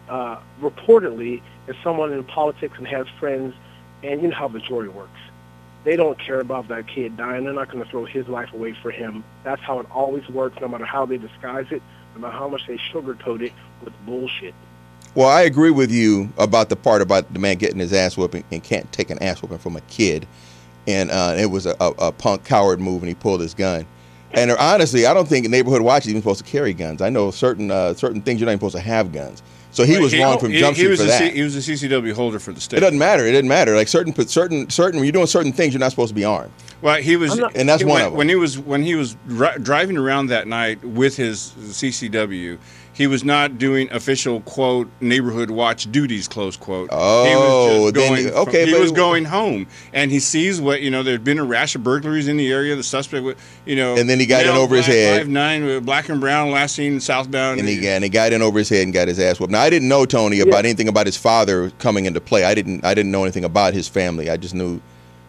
C: reportedly is someone in politics and has friends, and you know how majority works. They don't care about that kid dying. They're not going to throw his life away for him. That's how it always works, no matter how they disguise it, no matter how much they sugarcoat it with bullshit.
A: Well, I agree with you about the part about the man getting his ass whooping and can't take an ass whooping from a kid. And it was a punk coward move, and he pulled his gun. And honestly, I don't think Neighborhood Watch is even supposed to carry guns. I know certain things you're not even supposed to have guns. So he was wrong from Jump Street for that.
B: He was a CCW holder for the state.
A: It doesn't matter. It didn't matter. Like certain when you're doing certain things, you're not supposed to be armed.
B: Well, he was,
A: and that's one of them.
B: When he was driving around that night with his CCW, he was not doing official quote neighborhood watch duties close quote.
A: Oh,
B: he was going home, and he sees what there'd been a rash of burglaries in the area. The suspect,
A: and then he got in over his head.
B: 5'9", black and brown, last seen southbound.
A: And he got in over his head and got his ass whooped. Now I didn't know Tony about anything about his father coming into play. I didn't know anything about his family. I just knew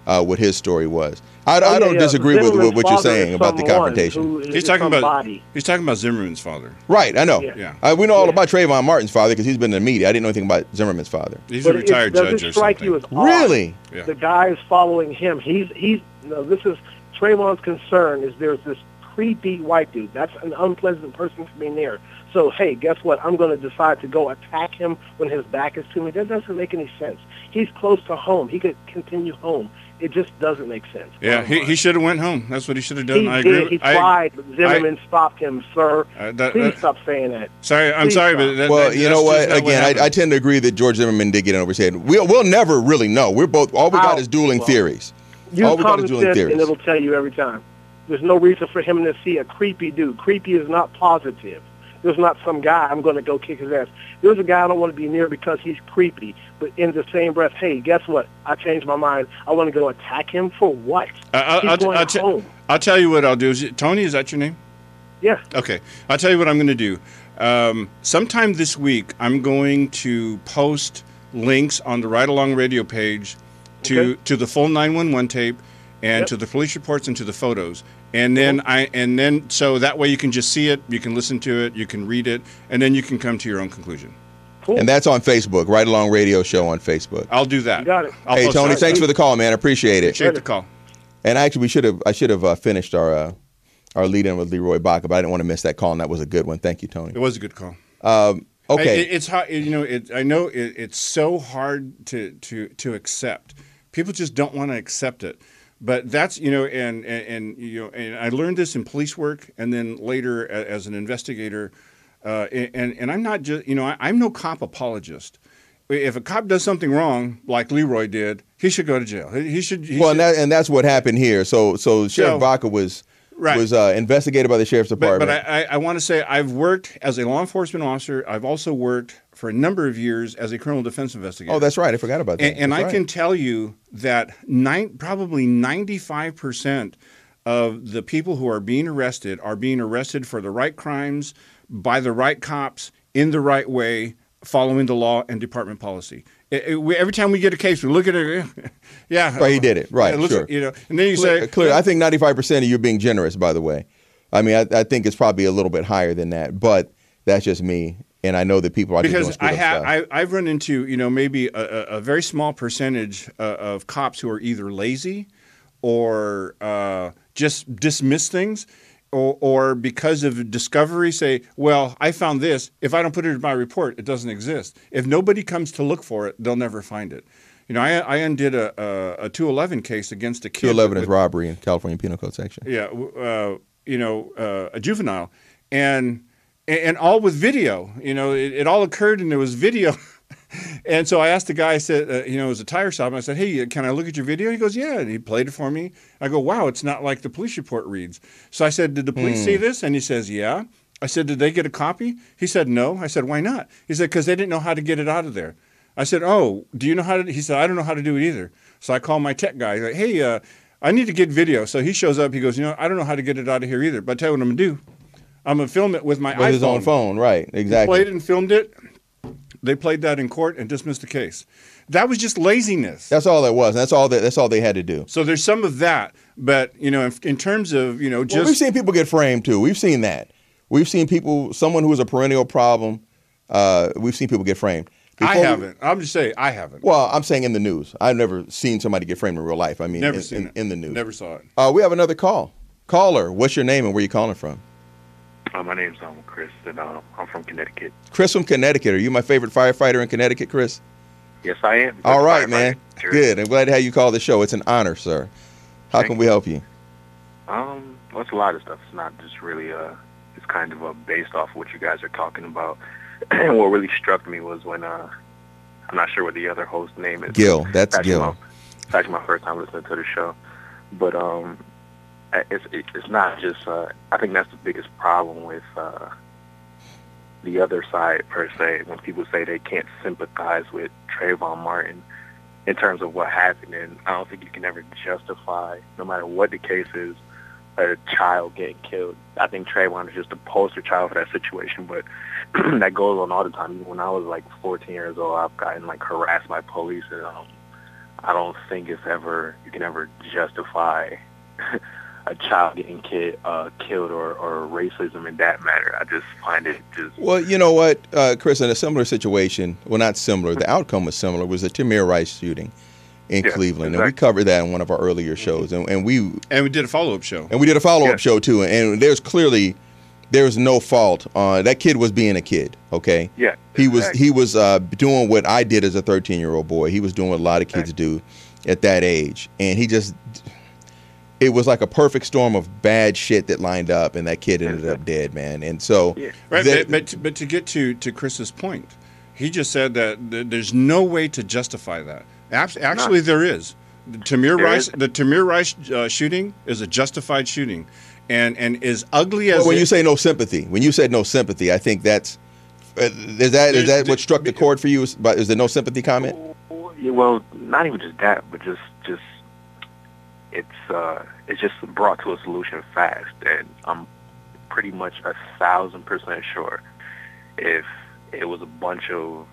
A: what his story was. I don't disagree with
C: Zimmerman's
A: what you're
C: father
A: saying
C: is
A: about the
C: someone
A: confrontation.
C: who is
B: He's talking
C: somebody.
B: about Zimmerman's father.
A: Right, I know.
B: Yeah.
A: We know all
C: Yeah.
A: about Trayvon Martin's father because he's been in the media. I didn't know anything about Zimmerman's father.
B: He's
C: But
B: a retired judge
C: does
B: or
C: it strike
B: something.
C: you as odd?
A: Really?
B: Yeah.
C: The guy is following him. This is Trayvon's concern is there's this creepy white dude. That's an unpleasant person to be near. So, hey, guess what? I'm going to decide to go attack him when his back is to me. That doesn't make any sense. He's close to home. He could continue home. It just doesn't make sense.
B: Yeah, he should have went home. That's what he should have done.
C: He
B: I
C: did.
B: agree.
C: He tried, but Zimmerman stopped him, sir. Please stop saying that.
B: Sorry, I'm
C: Please
B: sorry,
C: stop.
B: but
A: Well,
B: that's
A: you know what?
B: just not
A: Again,
B: happened.
A: I tend to agree that George Zimmerman did get in over his head. We'll never really know. We're both all we got is dueling theories.
C: Use
A: All we got
C: common
A: is dueling
C: sense,
A: theories.
C: and it'll tell you every time. There's no reason for him to see a creepy dude. Creepy is not positive. There's not some guy I'm going to go kick his ass. There's a guy I don't want to be near because he's creepy. But in the same breath, hey, guess what? I changed my mind. I want to go attack him for what? He's going home.
B: I'll tell you what I'll do. Tony, is that your name?
C: Yeah.
B: Okay. I'll tell you what I'm going to do. Sometime this week, I'm going to post links on the Ride Along Radio page to the full 911 tape and to the police reports and to the photos. And then so that way you can just see it, you can listen to it, you can read it, and then you can come to your own conclusion.
C: Cool.
A: And that's on Facebook, Ride Along Radio Show on Facebook.
B: I'll do that.
C: You got it.
A: Hey, Tony, thanks for the call, man. I appreciate it.
B: Appreciate the call.
A: And actually, I should have finished our lead-in with Leroy Baca, but I didn't want to miss that call, and that was a good one. Thank you, Tony.
B: It was a good call.
A: Okay.
B: It's hard, I know it's so hard to accept. People just don't want to accept it. But that's and I learned this in police work, and then later as an investigator. And I'm not just I'm no cop apologist. If a cop does something wrong, like Leroy did, he should go to jail. He should.
A: And that's what happened here. So Sheriff Baca was investigated by the sheriff's department.
B: But I want to say I've worked as a law enforcement officer. I've also worked for a number of years as a criminal defense investigator.
A: Oh, that's right. I forgot about that.
B: And I can tell you that probably 95% of the people who are being arrested for the right crimes, by the right cops, in the right way, following the law and department policy. Every time we get a case, we look at it. Yeah,
A: right, he did it. Right, sure.
B: And then you say,
A: clear. I think 95% of you being generous. By the way, I mean I think it's probably a little bit higher than that, but that's just me. And I know that people are just doing screwed up stuff.
B: I've run into maybe a very small percentage of cops who are either lazy or just dismiss things. Or because of discovery, say, well, I found this. If I don't put it in my report, it doesn't exist. If nobody comes to look for it, they'll never find it. I undid a 211 case against a kid.
A: 211 is robbery in California Penal Code section.
B: Yeah, a juvenile, and all with video. It all occurred and there was video. And so I asked the guy, I said, it was a tire shop, and I said, hey, can I look at your video? He goes, yeah, and he played it for me. I go, wow, it's not like the police report reads. So I said, did the police see this? And he says, yeah. I said, did they get a copy? He said, no. I said, why not? He said, because they didn't know how to get it out of there. I said, oh, do you know how to? He said, I don't know how to do it either. So I called my tech guy. He's like, hey, I need to get video. So he shows up. He goes, I don't know how to get it out of here either. But I tell you what I'm going to do. I'm going to film it with my iPhone.
A: With his own phone, right, exactly.
B: He played it and filmed it. They played that in court and dismissed the case. That was just laziness.
A: That's all that was. That's all they had to do.
B: So there's some of that, but in terms of just
A: we've seen people get framed too. We've seen that. We've seen someone who is a perennial problem. We've seen people get framed.
B: I haven't. I'm just saying I haven't.
A: Well, I'm saying in the news. I've never seen somebody get framed in real life. I mean,
B: never seen it
A: in the news.
B: Never saw it.
A: We have another call. Caller, what's your name and where you calling from?
D: My name's Chris, and I'm from Connecticut.
A: Chris from Connecticut. Are you my favorite firefighter in Connecticut, Chris?
D: Yes, I am.
A: All right, man. Sure. Good. I'm glad to have you call the show. It's an honor, sir. How can we help you?
D: Well, it's a lot of stuff. It's not just really, it's kind of based off what you guys are talking about. And what really struck me was when, I'm not sure what the other host name is.
A: Gil. That's Gil.
D: It's actually my first time listening to the show. But it's not just, I think that's the biggest problem with the other side, per se, when people say they can't sympathize with Trayvon Martin in terms of what happened. And I don't think you can ever justify, no matter what the case is, a child getting killed. I think Trayvon is just a poster child for that situation, but that goes on all the time. Even when I was like 14 years old, I've gotten harassed by police, and I don't think you can ever justify a child getting killed or racism in that matter. I just find it just...
A: Well, you know what, Chris, in a similar situation, well, not similar, the outcome was similar, was the Tamir Rice shooting in Cleveland.
D: Exactly.
A: And we covered that in one of our earlier shows. And we
B: did a follow-up show.
A: And we did a follow-up show, too. And there's no fault on that kid was being a kid, okay?
D: Yeah.
A: He was doing what I did as a 13-year-old boy. He was doing what a lot of kids do at that age. And it was like a perfect storm of bad shit that lined up, and that kid ended up dead, man. And so,
B: right. But to get to Chris's point, he just said that there's no way to justify that. Actually, there is. The Tamir Rice shooting is a justified shooting, and as ugly as.
A: Well, when you say no sympathy, when you said no sympathy, I think that's is that what struck the chord for you? Is the no sympathy comment?
D: Well, not even just that, but just. It's just brought to a solution fast, and I'm pretty much 1,000% sure if it was a bunch of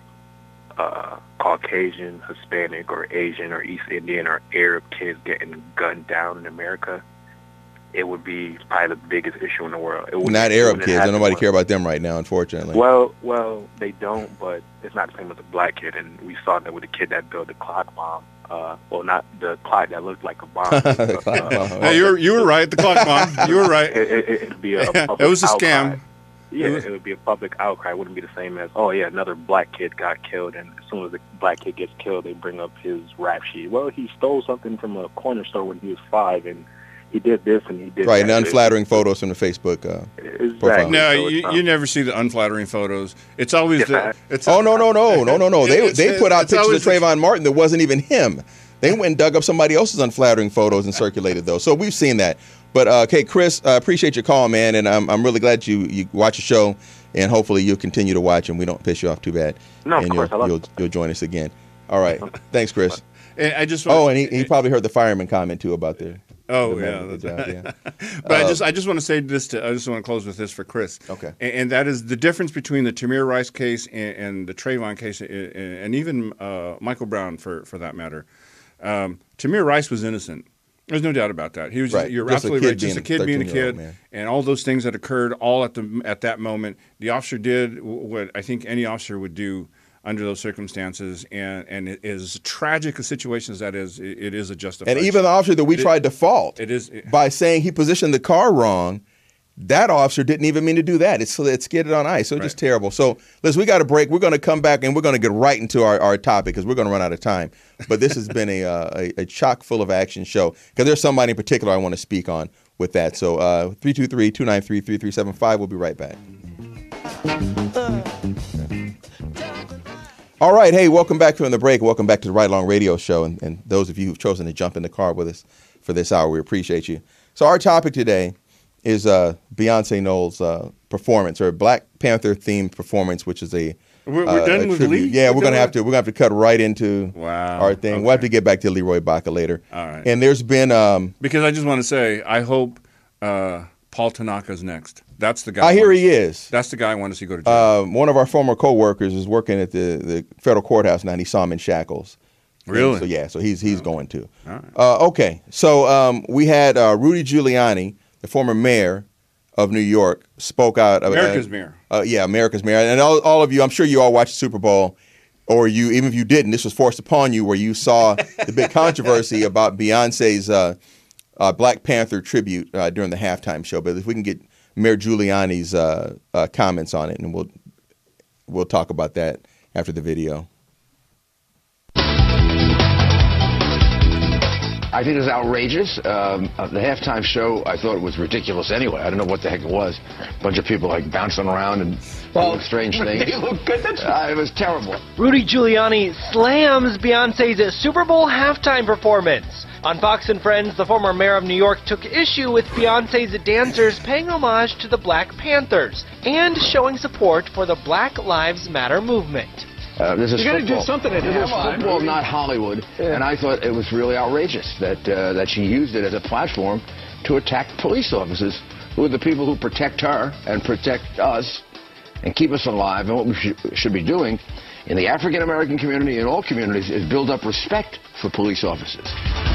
D: Caucasian, Hispanic, or Asian, or East Indian, or Arab kids getting gunned down in America, it would be probably the biggest issue in the world.
A: Not Arab kids. Don't nobody care about them right now, unfortunately.
D: Well, they don't, but it's not the same as a black kid, and we saw that with the kid that built the clock bomb. Well, not the clock that looked like a bomb.
B: Hey, you were right. The clock bomb. You were right.
D: It'd be a public
B: it was a
D: outcry.
B: scam.
D: Yeah, it would be a public outcry. It wouldn't be the same as, oh, yeah, another black kid got killed, and as soon as the black kid gets killed, they bring up his rap sheet. Well, he stole something from a corner store when he was 5, and he did this and he did
A: right,
D: that.
A: and unflattering photos from the Facebook profile.
B: No, you never see the unflattering photos. It's always
A: no. They put out pictures of Trayvon Martin that wasn't even him. They went and dug up somebody else's unflattering photos and circulated those. So we've seen that. But, okay, Chris, appreciate your call, man, and I'm really glad you watch the show, and hopefully you'll continue to watch and we don't piss you off too bad.
D: No,
A: and
D: of course.
A: You'll join us again. All right. Thanks, Chris.
B: And I just
A: and he probably heard the fireman comment, too, about the...
B: Oh, yeah.
A: Job, yeah.
B: But I just want to say this. I just want to close with this for Chris.
A: Okay.
B: And that is the difference between the Tamir Rice case and the Trayvon case, and even Michael Brown, for that matter. Tamir Rice was innocent. There's no doubt about that. He was.
A: Right.
B: You're
A: just
B: absolutely right. Just a kid being a kid,
A: man.
B: And all those things that occurred all at that moment. The officer did what I think any officer would do under those circumstances, and it is tragic a situation as that is. It is a justified.
A: And even the officer that we tried to fault by saying he positioned the car wrong, that officer didn't even mean to do that. It skidded on ice. So just terrible. So listen, we got a break. We're going to come back and we're going to get right into our topic because we're going to run out of time. But this has been a chock full of action show because there's somebody in particular I want to speak on with that. So 323-293-3375. We'll be right back. All right. Hey, welcome back from the break. Welcome back to the Right Along Radio Show. And those of you who've chosen to jump in the car with us for this hour, we appreciate you. So our topic today is Beyonce Knowles' performance, or Black Panther themed performance, which is we're
B: done with Lee?
A: Yeah, we're gonna have to cut right into our thing. Okay. We'll have to get back to Leroy Baca later.
B: All right.
A: And there's been
B: because I just want to say I hope Paul Tanaka's next. That's the guy.
A: I hear he is.
B: That's the guy I want to see go to jail.
A: One of our former co-workers is working at the federal courthouse now, and he saw him in shackles.
B: Really?
A: So he's going to.
B: All right.
A: Okay. So we had Rudy Giuliani, the former mayor of New York, spoke out.
B: America's mayor.
A: Yeah, America's mayor. And all of you, I'm sure you all watched the Super Bowl, or even if you didn't, this was forced upon you, where you saw the big controversy about Beyonce's Black Panther tribute during the halftime show. But if we can get Mayor Giuliani's comments on it, and we'll talk about that after the video.
E: I think it's outrageous. The halftime show, I thought it was ridiculous anyway. I don't know what the heck it was. A bunch of people like bouncing around and doing strange things.
F: They look good.
E: It was terrible.
F: Rudy Giuliani slams Beyonce's Super Bowl halftime performance. On Fox and Friends, the former mayor of New York took issue with Beyonce's dancers paying homage to the Black Panthers and showing support for the Black Lives Matter movement.
E: This is
F: you got to do something to do
E: this. Football, not Hollywood. Yeah. And I thought it was really outrageous that she used it as a platform to attack police officers, who are the people who protect her and protect us and keep us alive. And what we should be doing in the African American community and all communities is build up respect for police officers.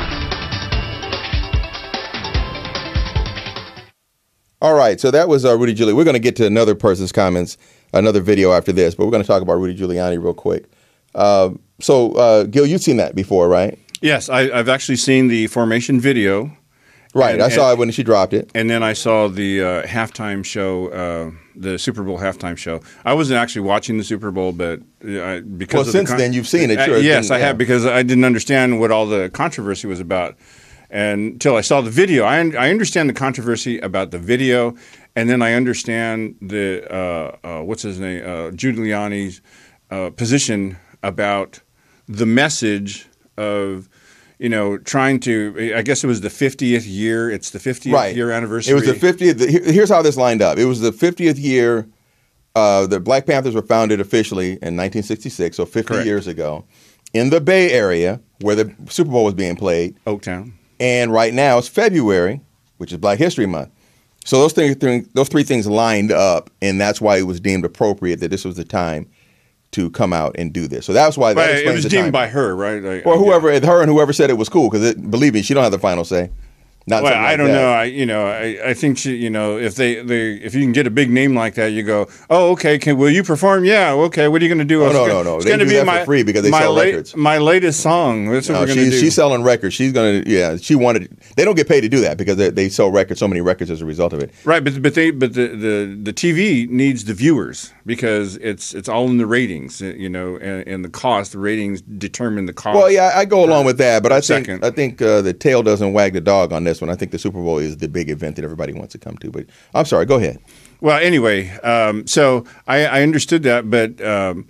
A: All right, so that was Rudy Giuliani. We're going to get to another person's comments, another video after this, but we're going to talk about Rudy Giuliani real quick. So, Gil, you've seen that before, right?
B: Yes, I've actually seen the formation video.
A: Right, I saw it when she dropped it.
B: And then I saw the halftime show, the Super Bowl halftime show. I wasn't actually watching the Super Bowl, but because of
A: since then you've seen it. Sure,
B: yes, I have, because I didn't understand what all the controversy was about. And until I saw the video, I understand the controversy about the video, and then I understand the what's his name, Giuliani's position about the message of, trying to. I guess it was the 50th year. It's the 50th year anniversary.
A: It was the 50th. Here's how this lined up. It was the 50th year. The Black Panthers were founded officially in 1966, so 50
B: Correct.
A: years ago, in the Bay Area where the Super Bowl was being played.
B: Oaktown.
A: And right now it's February, which is Black History Month. So those three things lined up, and that's why it was deemed appropriate that this was the time to come out and do this. So that's why that
B: It was
A: the
B: deemed
A: time.
B: by her, right?
A: Or whoever, her and whoever said it was cool, because believe me, she don't have the final say. Not
B: Well,
A: something like
B: I don't
A: that.
B: know. I think she, if if you can get a big name like that, you go, oh, okay. Will you perform? Yeah. Okay. What are you going to do?
A: Oh, no.
B: It's
A: They
B: going to
A: do
B: be
A: that for free because they sell records.
B: My latest song. That's what
A: No,
B: we're going to do.
A: she's selling records. She's gonna, she wanted. They don't get paid to do that because they sell records, so many records as a result of it.
B: Right, but the TV needs the viewers because it's all in the ratings, and the cost. The ratings determine the cost.
A: Well, yeah, I go along with that, but I
B: Second.
A: think the tail doesn't wag the dog on this one. I think the Super Bowl is the big event that everybody wants to come to. But I'm sorry, go ahead.
B: Well, anyway, so I understood that, but the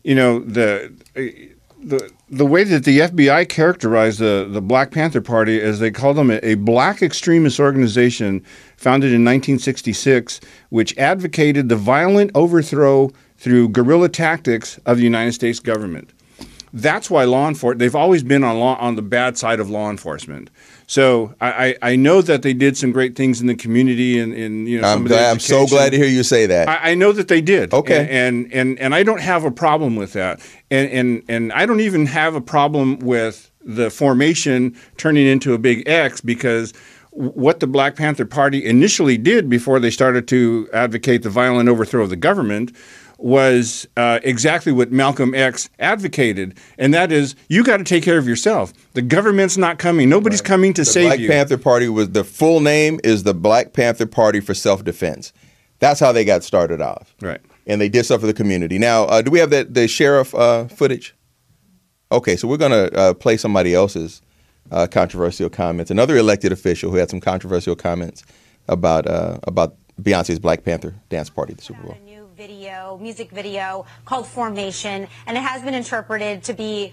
B: way that the FBI characterized the Black Panther Party is they called them a black extremist organization founded in 1966, which advocated the violent overthrow through guerrilla tactics of the United States government. That's why they've always been on the bad side of law enforcement. So I know that they did some great things in the community and
A: I'm so glad to hear you say that.
B: I know that they did.
A: Okay.
B: And I don't have a problem with that. And I don't even have a problem with the formation turning into a big X, because what the Black Panther Party initially did before they started to advocate the violent overthrow of the government was exactly what Malcolm X advocated, and that is, you got to take care of yourself. The government's not coming. Nobody's coming to save you.
A: The Black Panther Party the full name is the Black Panther Party for Self-Defense. That's how they got started off.
B: Right.
A: And they did stuff for the community. Now, do we have the sheriff footage? Okay, so we're going to play somebody else's controversial comments. Another elected official who had some controversial comments about Beyonce's Black Panther dance party at the Super Bowl.
G: Music video called Formation, and it has been interpreted to be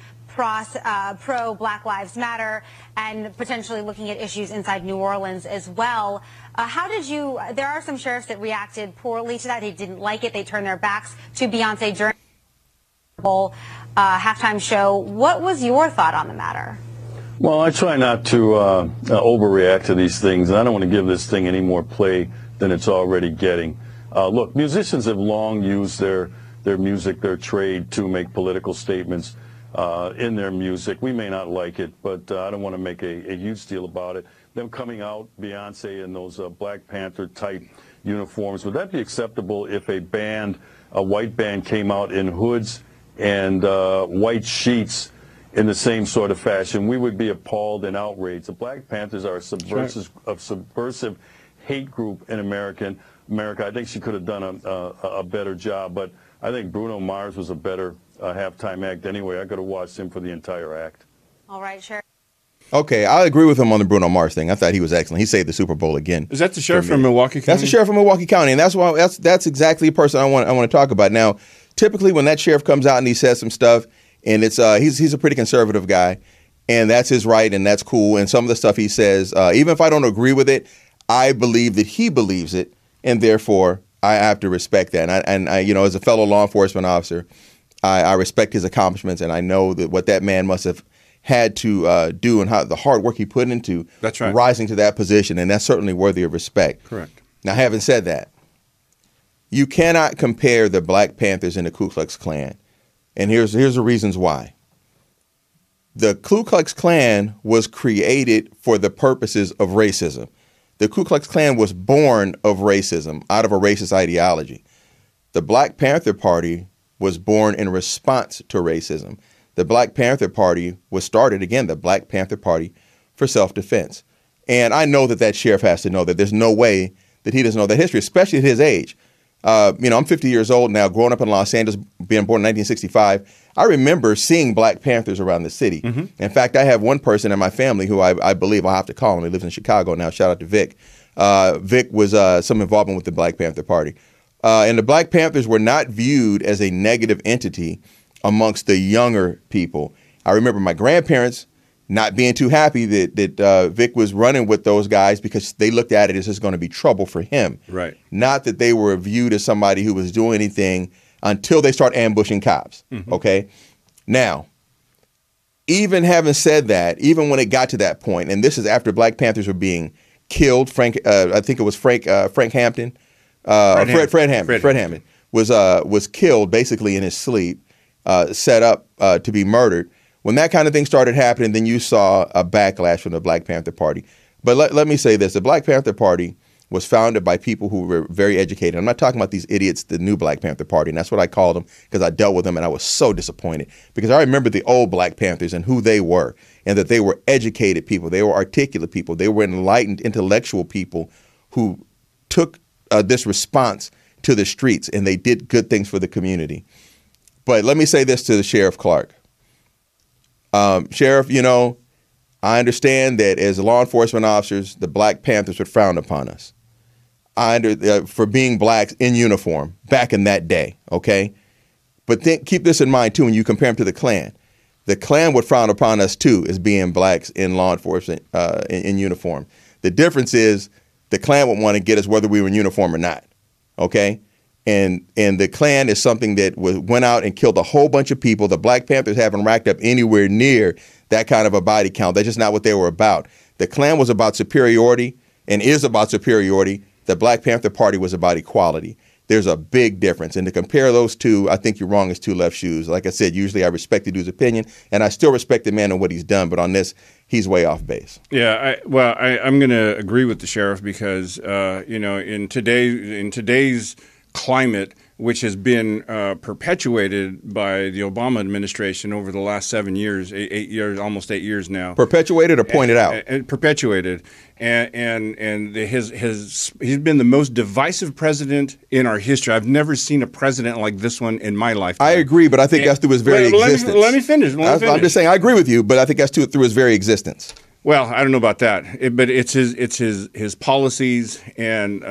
G: pro Black Lives Matter and potentially looking at issues inside New Orleans as well. There are some sheriffs that reacted poorly to that. They didn't like it. They turned their backs to Beyonce during the Bowl halftime show. What was your thought on the matter?
H: Well, I try not to overreact to these things, and I don't want to give this thing any more play than it's already getting. Look, musicians have long used their music, their trade, to make political statements in their music. We may not like it, but I don't want to make a huge deal about it. Them coming out, Beyonce, in those Black Panther type uniforms, would that be acceptable if a white band came out in hoods and white sheets in the same sort of fashion? We would be appalled and outraged. The Black Panthers are a subversive hate group in America. I think she could have done a better job, but I think Bruno Mars was a better halftime act anyway. I could have watched him for the entire act.
G: All right, Sheriff.
A: Okay, I agree with him on the Bruno Mars thing. I thought he was excellent. He saved the Super Bowl again.
B: Is that the sheriff from Milwaukee County?
A: That's the sheriff from Milwaukee County, and that's exactly the person I want to talk about. Now, typically when that sheriff comes out and he says some stuff, and it's he's a pretty conservative guy, and that's his right, and that's cool. And some of the stuff he says, even if I don't agree with it, I believe that he believes it. And therefore, I have to respect that. And I, as a fellow law enforcement officer, I respect his accomplishments, and I know that what that man must have had to do and how the hard work he put into rising to that position, and that's certainly worthy of respect.
B: Correct.
A: Now, having said that, you cannot compare the Black Panthers and the Ku Klux Klan And here's the reasons why. The Ku Klux Klan was created for the purposes of racism. The Ku Klux Klan was born of racism, out of a racist ideology. The Black Panther Party was born in response to racism. The Black Panther Party was started, again, the Black Panther Party for self-defense. And I know that sheriff has to know that there's no way that he doesn't know that history, especially at his age. I'm 50 years old now, growing up in Los Angeles, being born in 1965. I remember seeing Black Panthers around the city. Mm-hmm. In fact, I have one person in my family who I believe I'll have to call him. He lives in Chicago now. Shout out to Vic. Vic was some involvement with the Black Panther Party. And the Black Panthers were not viewed as a negative entity amongst the younger people. I remember my grandparents not being too happy that Vic was running with those guys because they looked at it as just going to be trouble for him.
B: Right.
A: Not that they were viewed as somebody who was doing anything until they start ambushing cops. Mm-hmm. Okay. Now, even having said that, even when it got to that point, and this is after Black Panthers were being killed, I think it was Fred Hampton was killed basically in his sleep, set up to be murdered. When that kind of thing started happening, then you saw a backlash from the Black Panther Party. But let me say this. The Black Panther Party was founded by people who were very educated. I'm not talking about these idiots, the new Black Panther Party, and that's what I called them because I dealt with them and I was so disappointed because I remember the old Black Panthers and who they were and that they were educated people. They were articulate people. They were enlightened, intellectual people who took this response to the streets and they did good things for the community. But let me say this to the Sheriff Clark. Sheriff, I understand that as law enforcement officers, the Black Panthers would frown upon us for being blacks in uniform back in that day, okay? But keep this in mind, too, when you compare them to the Klan. The Klan would frown upon us, too, as being blacks in law enforcement in uniform. The difference is the Klan would want to get us whether we were in uniform or not, okay? And the Klan is something that went out and killed a whole bunch of people. The Black Panthers haven't racked up anywhere near that kind of a body count. That's just not what they were about. The Klan was about superiority and is about superiority. The Black Panther Party was about equality. There's a big difference. And to compare those two, I think you're wrong as two left shoes. Like I said, usually I respect the dude's opinion, and I still respect the man and what he's done. But on this, he's way off base.
B: Yeah, I'm going to agree with the sheriff because, in today's climate, which has been perpetuated by the Obama administration over the last 7 years, 8 years, almost 8 years now.
A: Perpetuated or pointed out?
B: Perpetuated, and he's been the most divisive president in our history. I've never seen a president like this one in my lifetime.
A: I agree, but I think that's through his very existence.
B: Let me finish.
A: I'm just saying I agree with you, but I think that's through his very existence.
B: Well, I don't know about that, but it's his policies and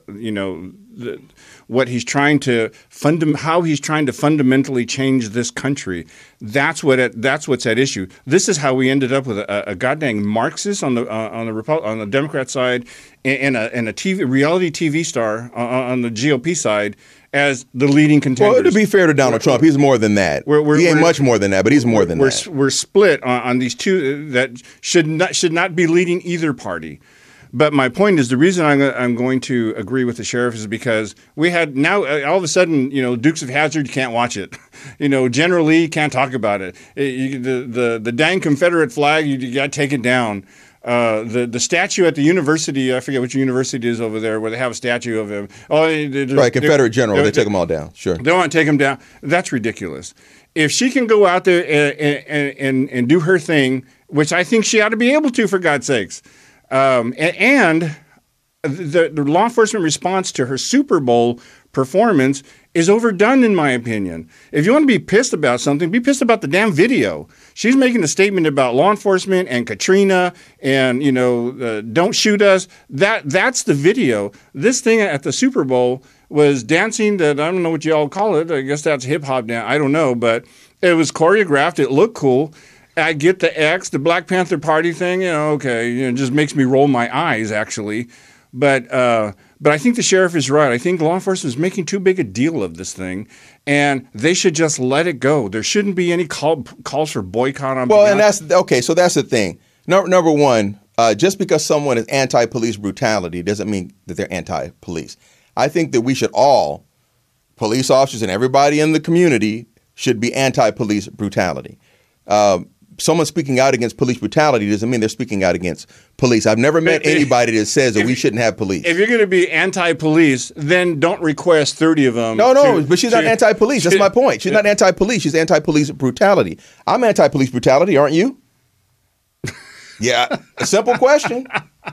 B: what he's trying to how he's trying to fundamentally change this country. That's what's at issue. This is how we ended up with a goddamn Marxist on the Democrat side and a reality TV star on the GOP side as the leading contenders.
A: Well, to be fair to Donald Trump, he's more than that. He ain't much more than that, but he's more than that.
B: We're split on these two that should not be leading either party. But my point is the reason I'm going to agree with the sheriff is because we had now all of a sudden, Dukes of Hazzard, you can't watch it. General Lee can't talk about it. The dang Confederate flag, you got to take it down. The statue at the university, I forget which university it is over there, where they have a statue of him.
A: Right, Confederate general. They took them all down. Sure.
B: They want to take him down. That's ridiculous. If she can go out there and do her thing, which I think she ought to be able to, for God's sakes, and the law enforcement response to her Super Bowl performance is overdone, in my opinion. If you want to be pissed about something, be pissed about the damn video. She's making a statement about law enforcement and Katrina and, don't shoot us. That's the video. This thing at the Super Bowl was dancing that, I don't know what you all call it. I guess that's hip-hop now. I don't know. But it was choreographed. It looked cool. I get the Black Panther Party thing, it just makes me roll my eyes, actually. But I think the sheriff is right. I think law enforcement is making too big a deal of this thing, and they should just let it go. There shouldn't be any calls for boycott on.
A: Well, and that's okay. So that's the thing. Number one, just because someone is anti-police brutality doesn't mean that they're anti-police. I think that we should all, police officers and everybody in the community, should be anti-police brutality. Someone speaking out against police brutality doesn't mean they're speaking out against police. I've never met anybody that says that we shouldn't have police.
B: If you're going to be anti-police, then don't request 30 of them.
A: No, but she's not anti-police. That's my point. She's not anti-police. She's anti-police brutality. I'm anti-police brutality, aren't you? Yeah, a simple question.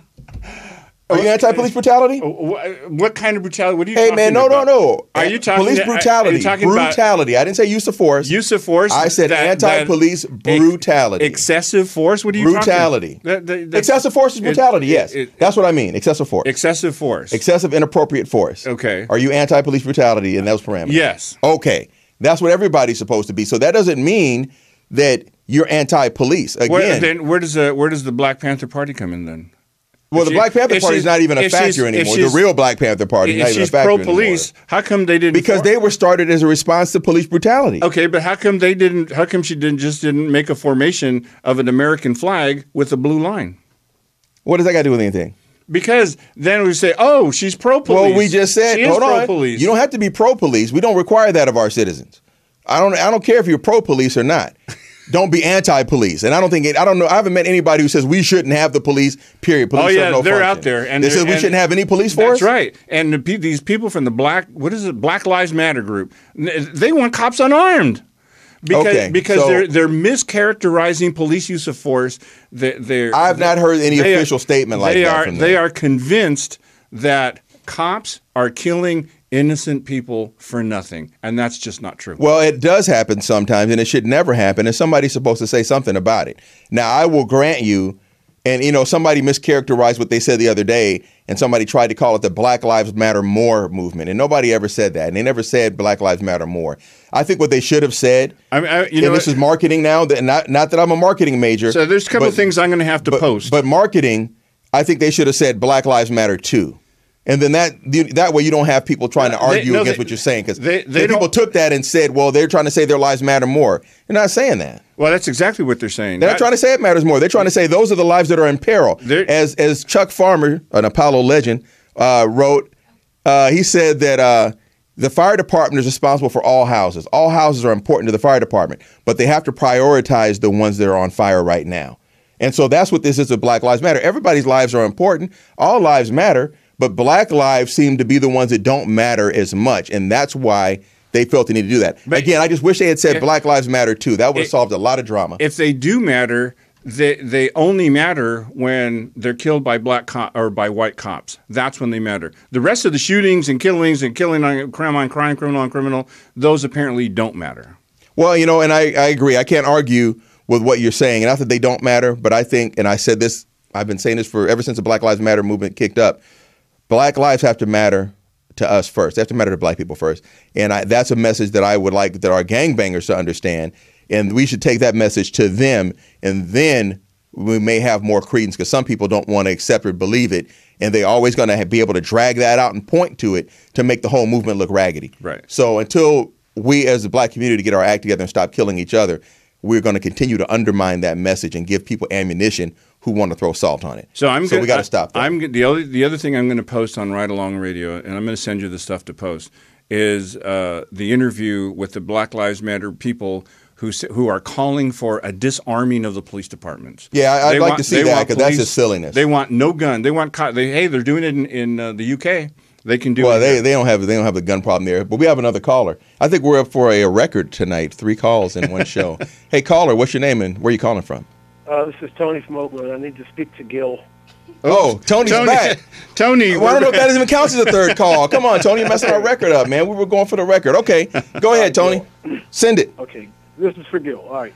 A: Are you anti-police brutality?
B: What kind of brutality? What are you talking about?
A: Hey, man, no.
B: Are you talking
A: police brutality?
B: Are you talking
A: brutality. I didn't say use of force.
B: Use of force.
A: I said anti-police brutality.
B: Excessive force. What are you
A: brutality?
B: Talking?
A: Excessive force is brutality. Yes, that's what I mean. Excessive force.
B: Excessive force.
A: Excessive inappropriate force.
B: Okay.
A: Are you anti-police brutality in those parameters?
B: Yes.
A: Okay, that's what everybody's supposed to be. So that doesn't mean that you're anti-police. Again,
B: then where does the Black Panther Party come in then?
A: Well, the Black Panther Party is not even a factor anymore. The real Black Panther Party is not even a factor anymore. If she's
B: pro-police, how come they didn't?
A: Because they were started as a response to police brutality.
B: Okay, but how come they didn't? How come she didn't make a formation of an American flag with a blue line?
A: What does that got to do with anything?
B: Because then we say, oh, she's pro-police.
A: Well, we just said, hold on.
B: Pro-police.
A: You don't have to be pro-police. We don't require that of our citizens. I don't care if you're pro-police or not. Don't be anti-police. And I haven't met anybody who says we shouldn't have the police, period. Police
B: have no
A: they're
B: function. Out there.
A: And they say we shouldn't have any police force?
B: That's right. And these people from the Black Lives Matter group, they want cops unarmed. Because they're mischaracterizing police use of force.
A: I've not heard any official statement like that from them.
B: They are convinced that cops are killing innocent people for nothing, and that's just not true.
A: Well, it does happen sometimes, and it should never happen, and somebody's supposed to say something about it. Now, I will grant you, and somebody mischaracterized what they said the other day, and somebody tried to call it the Black Lives Matter More movement, and nobody ever said that, and they never said Black Lives Matter More. I think what they should have said, this is marketing now, not that I'm a marketing major.
B: So there's a couple of things I'm going to have to post.
A: But marketing, I think they should have said Black Lives Matter too. And then that way you don't have people trying to argue against what you're saying, because people took that and said, well, they're trying to say their lives matter more. They're not saying that.
B: Well, that's exactly what they're saying.
A: They're not trying to say it matters more. They're trying to say those are the lives that are in peril. As Chuck Farmer, an Apollo legend, wrote, he said that the fire department is responsible for all houses. All houses are important to the fire department, but they have to prioritize the ones that are on fire right now. And so that's what this is of Black Lives Matter. Everybody's lives are important. All lives matter. But Black lives seem to be the ones that don't matter as much, and that's why they felt the need to do that. But again, I just wish they had said Black Lives Matter too. That would have solved a lot of drama.
B: If they do matter, they only matter when they're killed by or by white cops. That's when they matter. The rest of the shootings and killings and killing on crime on crime, criminal on criminal, those apparently don't matter.
A: Well, and I agree. I can't argue with what you're saying. Not that they don't matter, but I think, and I said this, I've been saying this ever since the Black Lives Matter movement kicked up. Black lives have to matter to us first. They have to matter to Black people first. And that's a message that I would like that our gangbangers to understand. And we should take that message to them. And then we may have more credence, because some people don't want to accept or believe it. And they're always going to be able to drag that out and point to it to make the whole movement look raggedy.
B: Right.
A: So until we as the Black community get our act together and stop killing each other, we're going to continue to undermine that message and give people ammunition who want to throw salt on it. So we got to stop that.
B: The other thing I'm going to post on Ride Along Radio, and I'm going to send you the stuff to post, is the interview with the Black Lives Matter people who are calling for a disarming of the police departments.
A: Yeah, I'd like to see that, because that's just silliness.
B: They want no gun. They want they're doing it in the UK. They can do it.
A: Well, they don't have the gun problem there. But we have another caller. I think we're up for a record tonight. 3 calls in one show. Hey, caller, what's your name and where are you calling from?
C: This is Tony from Oakland. I need to speak to Gil.
A: Oh, Tony's back.
B: Tony.
A: Well, I don't know if that even counts as a third call. Come on, Tony, you're messing our record up, man. We were going for the record. Okay, go ahead, Tony. Send it.
C: Okay, this is for Gil. All right.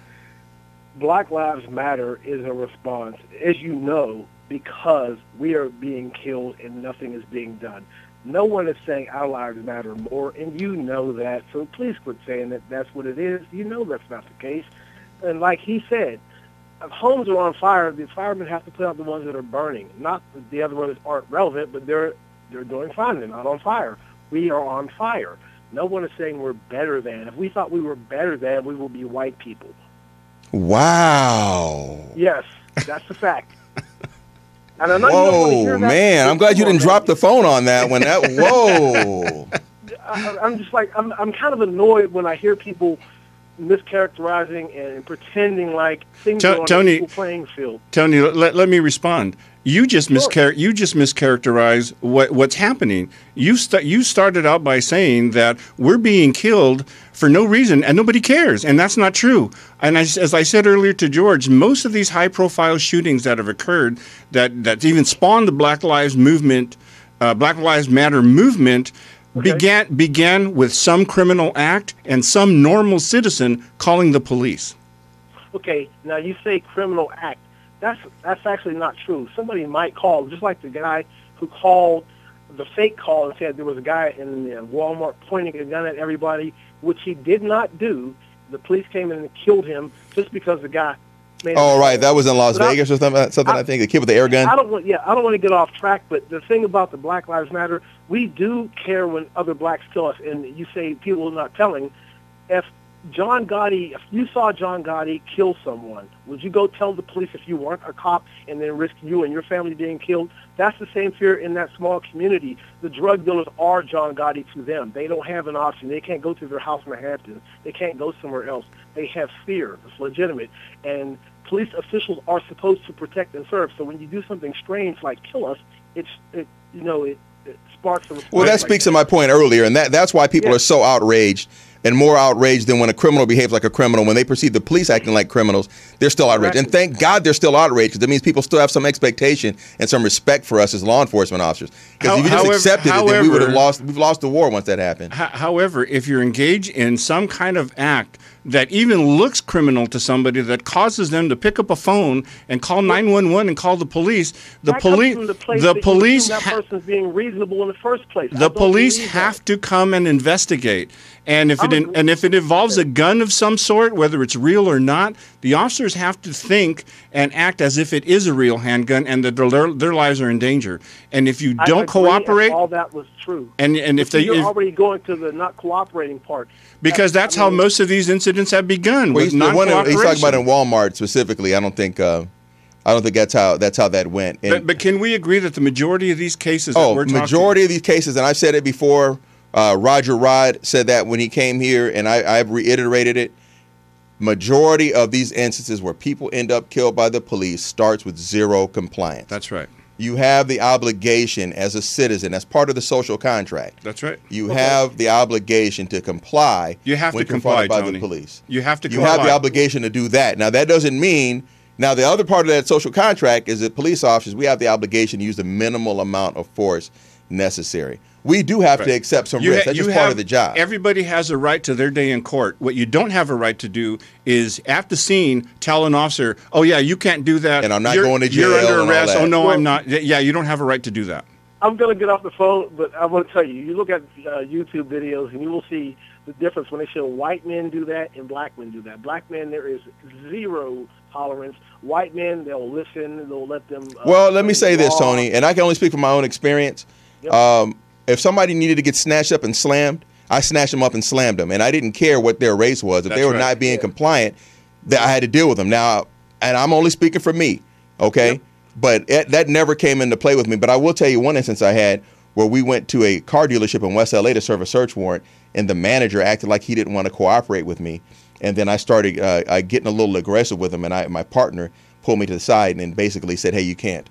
C: Black Lives Matter is a response, as you know, because we are being killed and nothing is being done. No one is saying our lives matter more, and you know that. So please quit saying that that's what it is. You know that's not the case. And like he said, if homes are on fire, the firemen have to put out the ones that are burning. Not that the other ones aren't relevant, but they're doing fine. They're not on fire. We are on fire. No one is saying we're better than. If we thought we were better than, we would be white people.
A: Wow.
C: Yes, that's a fact. And
A: whoa, man! I'm glad you didn't drop the phone on that one. Whoa!
C: I'm just like I'm kind of annoyed when I hear people mischaracterizing and pretending like things are on
B: Tony,
C: an equal playing field.
B: Tony, let me respond. You just mischaracterize what's happening. You started out by saying that we're being killed for no reason and nobody cares, and that's not true. And as I said earlier to George, most of these high-profile shootings that have occurred, that even spawned the Black Lives movement, Black Lives Matter movement, began with some criminal act and some normal citizen calling the police.
C: Okay, now you say criminal act. That's actually not true. Somebody might call, just like the guy who called the fake call and said there was a guy in Walmart pointing a gun at everybody, which he did not do. The police came in and killed him just because the guy made.
A: Oh, right, that was in Las Vegas or something. I think the kid with the air gun.
C: I don't want to get off track, but the thing about the Black Lives Matter, we do care when other blacks kill us, and you say people are not telling. If you saw John Gotti kill someone, would you go tell the police if you weren't a cop and then risk you and your family being killed? That's the same fear in that small community. The drug dealers are John Gotti to them. They don't have an option. They can't go to their house in Manhattan. They can't go somewhere else. They have fear. It's legitimate. And police officials are supposed to protect and serve. So when you do something strange like kill us, it sparks a response.
A: Well, that speaks to my point earlier, and that's why people are so outraged. And more outraged than when a criminal behaves like a criminal. When they perceive the police acting like criminals, they're still outraged. And thank God they're still outraged, because that means people still have some expectation and some respect for us as law enforcement officers. Because if you just accepted it, then we've lost the war once that happened.
B: However, if you're engaged in some kind of act that even looks criminal to somebody, that causes them to pick up a phone and call 911 and call the police, the police
C: that person's being reasonable in the first place.
B: The police have to come and investigate. And if it involves a gun of some sort, whether it's real or not, the officers have to think and act as if it is a real handgun and that their lives are in danger. And if you don't cooperate,
C: all that was true.
B: And if
C: you're already going to the not cooperating part,
B: because that's how most of these incidents have begun.
A: Well,
B: with non-cooperation.
A: He's talking about in Walmart specifically. I don't think that's how that went.
B: But can we agree that the majority of these cases that we're talking about?
A: Majority of these cases, and I've said it before, Roger Rod said that when he came here, and I've reiterated it, majority of these instances where people end up killed by the police starts with zero compliance.
B: That's right.
A: You have the obligation as a citizen, as part of the social contract.
B: That's right.
A: You have the obligation to comply.
B: You have
A: when
B: to comply,
A: by
B: Tony.
A: the police.
B: You have to comply.
A: You have the obligation to do that. Now, that doesn't mean. Now, the other part of that social contract is that police officers, we have the obligation to use the minimal amount of force necessary. We do have to accept some risk. That's just part of the job.
B: Everybody has a right to their day in court. What you don't have a right to do is, at the scene, tell an officer, oh, yeah, you can't do that.
A: And I'm not going to jail.
B: You're under
A: and
B: arrest.
A: all that.
B: Oh, no, I'm not. Yeah, you don't have a right to do that.
C: I'm going to get off the phone, but I want to tell you, you look at YouTube videos and you will see the difference when they show white men do that and black men do that. Black men, there is zero tolerance. White men, they'll listen, they'll let them.
A: Well, let me say this, Tony, and I can only speak from my own experience. Yep. If somebody needed to get snatched up and slammed, I snatched them up and slammed them, and I didn't care what their race was. If they were not being compliant, that I had to deal with them. Now, and I'm only speaking for me, okay? Yep. But that never came into play with me. But I will tell you one instance I had where we went to a car dealership in West LA to serve a search warrant, and the manager acted like he didn't want to cooperate with me. And then I started getting a little aggressive with him, and my partner pulled me to the side and basically said, hey, you can't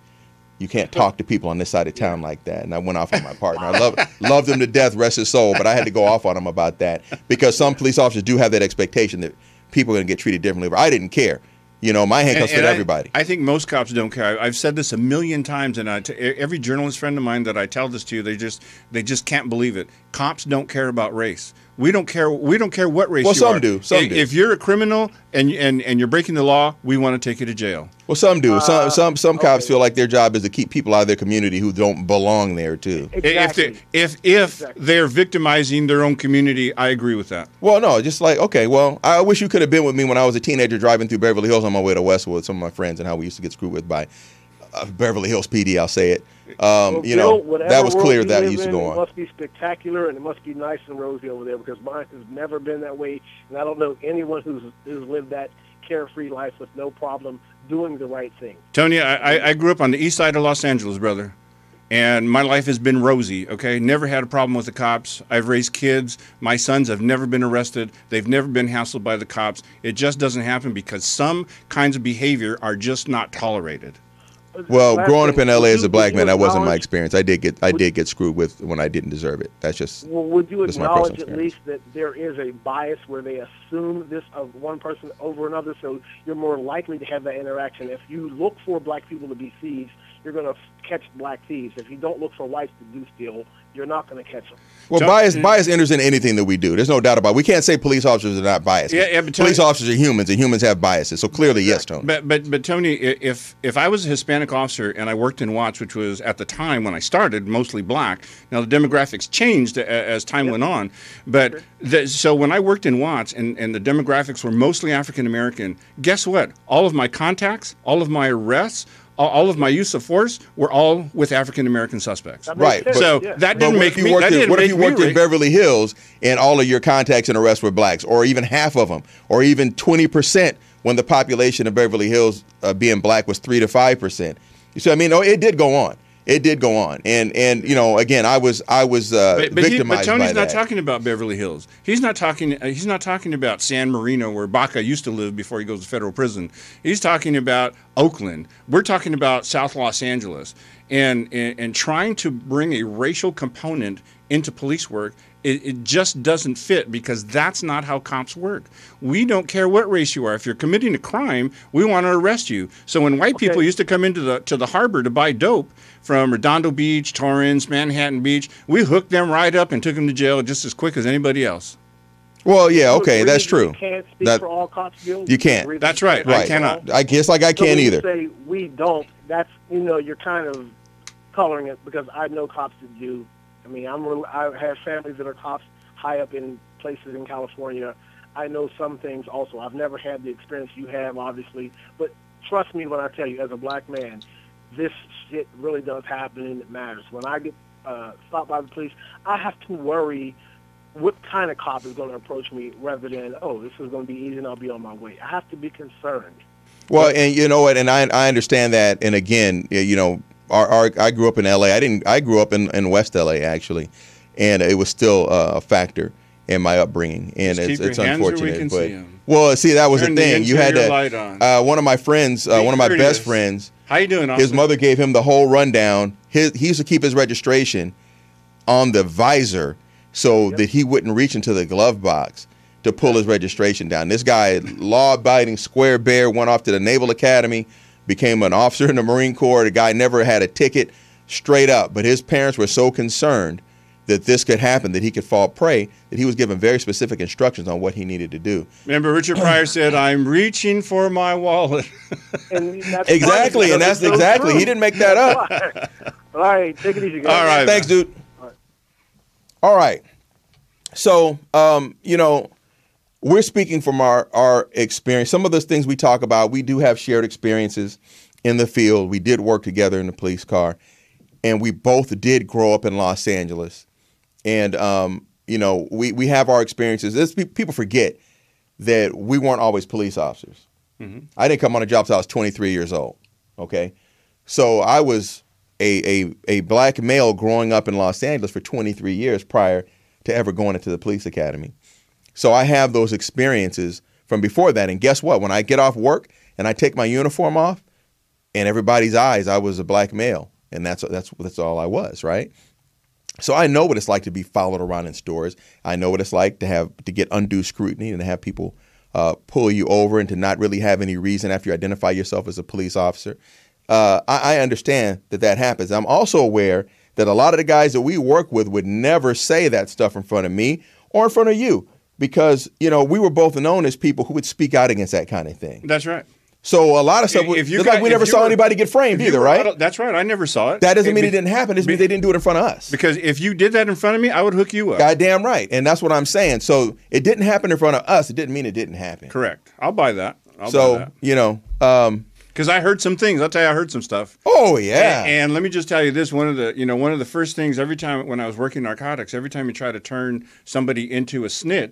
A: talk to people on this side of town like that. And I went off on my partner. I loved him to death, rest his soul, but I had to go off on him about that because some police officers do have that expectation that people are going to get treated differently. But I didn't care. You know, my handcuffs fit everybody.
B: I think most cops don't care. I've said this a million times, and every journalist friend of mine that I tell this to, they just can't believe it. Cops don't care about race. We don't care. We don't care what race you are.
A: Well, some do. Some do.
B: If you're a criminal and you're breaking the law, we want to take you to jail.
A: Well, some do. Some cops feel like their job is to keep people out of their community who don't belong there too.
C: Exactly.
B: If they're victimizing their own community, I agree with that.
A: Well, no, just like, okay, well, I wish you could have been with me when I was a teenager driving through Beverly Hills on my way to Westwood with some of my friends and how we used to get screwed with by Beverly Hills PD. I'll say it. You know, that was clear that used to go on.
C: It must be spectacular and it must be nice and rosy over there because mine has never been that way, and I don't know anyone who's lived that carefree life with no problem doing the right thing.
B: Tony, I grew up on the east side of Los Angeles, brother. And my life has been rosy, okay? Never had a problem with the cops. I've raised kids. My sons have never been arrested. They've never been hassled by the cops. It just doesn't happen because some kinds of behavior are just not tolerated.
A: Well, growing up in LA as a black man, that wasn't my experience. I did get screwed with when I didn't deserve it. That's just.
C: Well, would you
A: just my
C: acknowledge
A: personal
C: at least that there is a bias where they assume this of one person over another, so you're more likely to have that interaction? If you look for black people to be thieves, you're going to catch black thieves. If you don't look for whites to do steal, you're not going to catch them.
A: Well, bias enters in anything that we do. There's no doubt about it. We can't say police officers are not biased.
B: Yeah, but
A: police officers are humans, and humans have biases. So clearly, yes, Tony.
B: But Tony, if I was a Hispanic officer and I worked in Watts, which was at the time when I started mostly black, now the demographics changed as time went on. But so when I worked in Watts and the demographics were mostly African American, guess what? All of my contacts, all of my arrests, all of my use of force were all with African American suspects.
A: Right.
B: So that didn't make me.
A: What if you worked in Beverly Hills and all of your contacts and arrests were blacks, or even half of them, or even 20% when the population of Beverly Hills being black was 3 to 5%? You see what I mean? No, it did go on. It did go on, and again, I was victimized
B: but Tony's
A: by
B: not talking about Beverly Hills. He's not talking about San Marino, where Baca used to live before he goes to federal prison. He's talking about Oakland. We're talking about South Los Angeles, and trying to bring a racial component into police work. It just doesn't fit because that's not how cops work. We don't care what race you are. If you're committing a crime, we want to arrest you. So when white people used to come into the harbor to buy dope from Redondo Beach, Torrance, Manhattan Beach, we hooked them right up and took them to jail just as quick as anybody else.
A: Well, yeah, okay, that's true.
C: You can't speak for all cops, Bill.
A: You can't.
B: That's right. I cannot.
A: I guess I can't either.
C: When you say we don't, that's you're kind of coloring it because I know cops that do. I mean, I have families that are cops high up in places in California. I know some things also. I've never had the experience you have, obviously. But trust me when I tell you, as a black man, this shit really does happen and it matters. When I get stopped by the police, I have to worry what kind of cop is going to approach me rather than, this is going to be easy and I'll be on my way. I have to be concerned.
A: Well, and you know what, and I understand that. And again, I grew up in LA. I grew up in West LA actually, and it was still a factor in my upbringing, and it's unfortunate. But see, that was the thing. You had to. One of my friends, one of my best friends.
B: How you doing, Austin?
A: His mother gave him the whole rundown. He used to keep his registration on the visor so that he wouldn't reach into the glove box to pull his registration down. This guy, law-abiding square bear, went off to the Naval Academy, became an officer in the Marine Corps. The guy never had a ticket, straight up. But his parents were so concerned that this could happen, that he could fall prey, that he was given very specific instructions on what he neaded to do.
B: Remember, Richard Pryor said, "I'm reaching for my wallet."
A: Exactly, and that's exactly. He didn't make that up.
C: All right, take it easy, guys.
A: All right, thanks, dude. All right. So, we're speaking from our experience. Some of those things we talk about, we do have shared experiences in the field. We did work together in the police car, and we both did grow up in Los Angeles. And, we have our experiences. People forget that we weren't always police officers. Mm-hmm. I didn't come on a job until I was 23 years old, okay? So I was a black male growing up in Los Angeles for 23 years prior to ever going into the police academy. So I have those experiences from before that. And guess what? When I get off work and I take my uniform off, in everybody's eyes, I was a black male. And that's all I was, right? So I know what it's like to be followed around in stores. I know what it's like to get undue scrutiny and to have people pull you over and to not really have any reason after you identify yourself as a police officer. I understand that happens. I'm also aware that a lot of the guys that we work with would never say that stuff in front of me or in front of you because, we were both known as people who would speak out against that kind of thing.
B: That's right.
A: So a lot of stuff, we never saw anybody get framed either, right?
B: That's right. I never saw it.
A: That doesn't mean it didn't happen. It means they didn't do it in front of us.
B: Because if you did that in front of me, I would hook you up.
A: Goddamn right. And that's what I'm saying. So it didn't happen in front of us. It didn't mean it didn't happen.
B: Correct. I'll buy that.
A: Because
B: I heard some things. I'll tell you, I heard some stuff.
A: Oh yeah.
B: And let me just tell you this: one of the first things every time when I was working narcotics, every time you try to turn somebody into a snitch,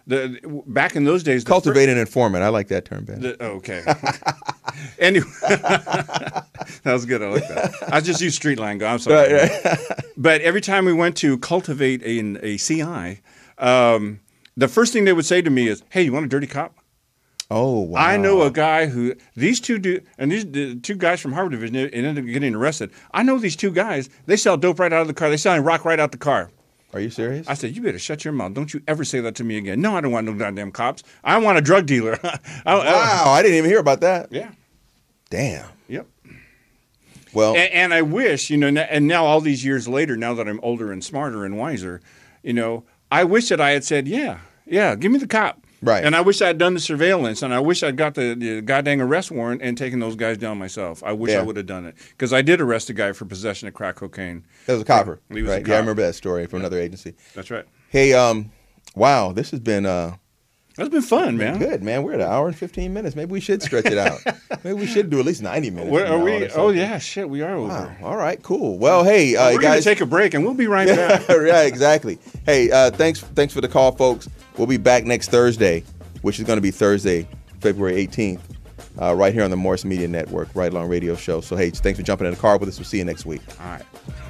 B: back in those days,
A: Cultivate an informant. I like that term, Ben.
B: Okay. Anyway, that was good. I like that. I just used street lingo. I'm sorry.
A: Right.
B: But every time we went to cultivate a CI, the first thing they would say to me is, "Hey, you want a dirty cop?"
A: Oh, wow.
B: I know a guy who these two two guys from Harvard Division ended up getting arrested. I know these two guys. They sell dope right out of the car. They sell rock right out the car.
A: Are you serious?
B: I said, you better shut your mouth. Don't you ever say that to me again. No, I don't want no goddamn cops. I want a drug dealer.
A: Wow, I didn't even hear about that.
B: Yeah.
A: Damn.
B: Yep.
A: Well,
B: and I wish, and now all these years later, now that I'm older and smarter and wiser, I wish that I had said, yeah, give me the cop.
A: Right.
B: And I wish I had done the surveillance, and I wish I'd got the goddamn arrest warrant and taken those guys down myself. I wish I would have done it. Because I did arrest a guy for possession of crack cocaine.
A: that was a copper.
B: He was
A: right?
B: a cop.
A: Yeah, I remember that story from another agency.
B: That's right.
A: Hey, wow, this has been
B: That's been fun, man.
A: good, man. We're at an hour and 15 minutes. Maybe we should stretch it out. Maybe we should do at least 90 minutes.
B: Where
A: from
B: are
A: now
B: we?
A: on or
B: Oh,
A: something.
B: yeah, shit, we are over.
A: Wow. All right, cool. Well, hey,
B: We're going
A: guys.
B: to take a break, and we'll be right back.
A: Yeah, exactly. Hey, thanks for the call, folks. We'll be back next Thursday, which is going to be Thursday, February 18th, right here on the Morris Media Network, Right Along Radio Show. So, hey, thanks for jumping in the car with us. We'll see you next week.
B: All right.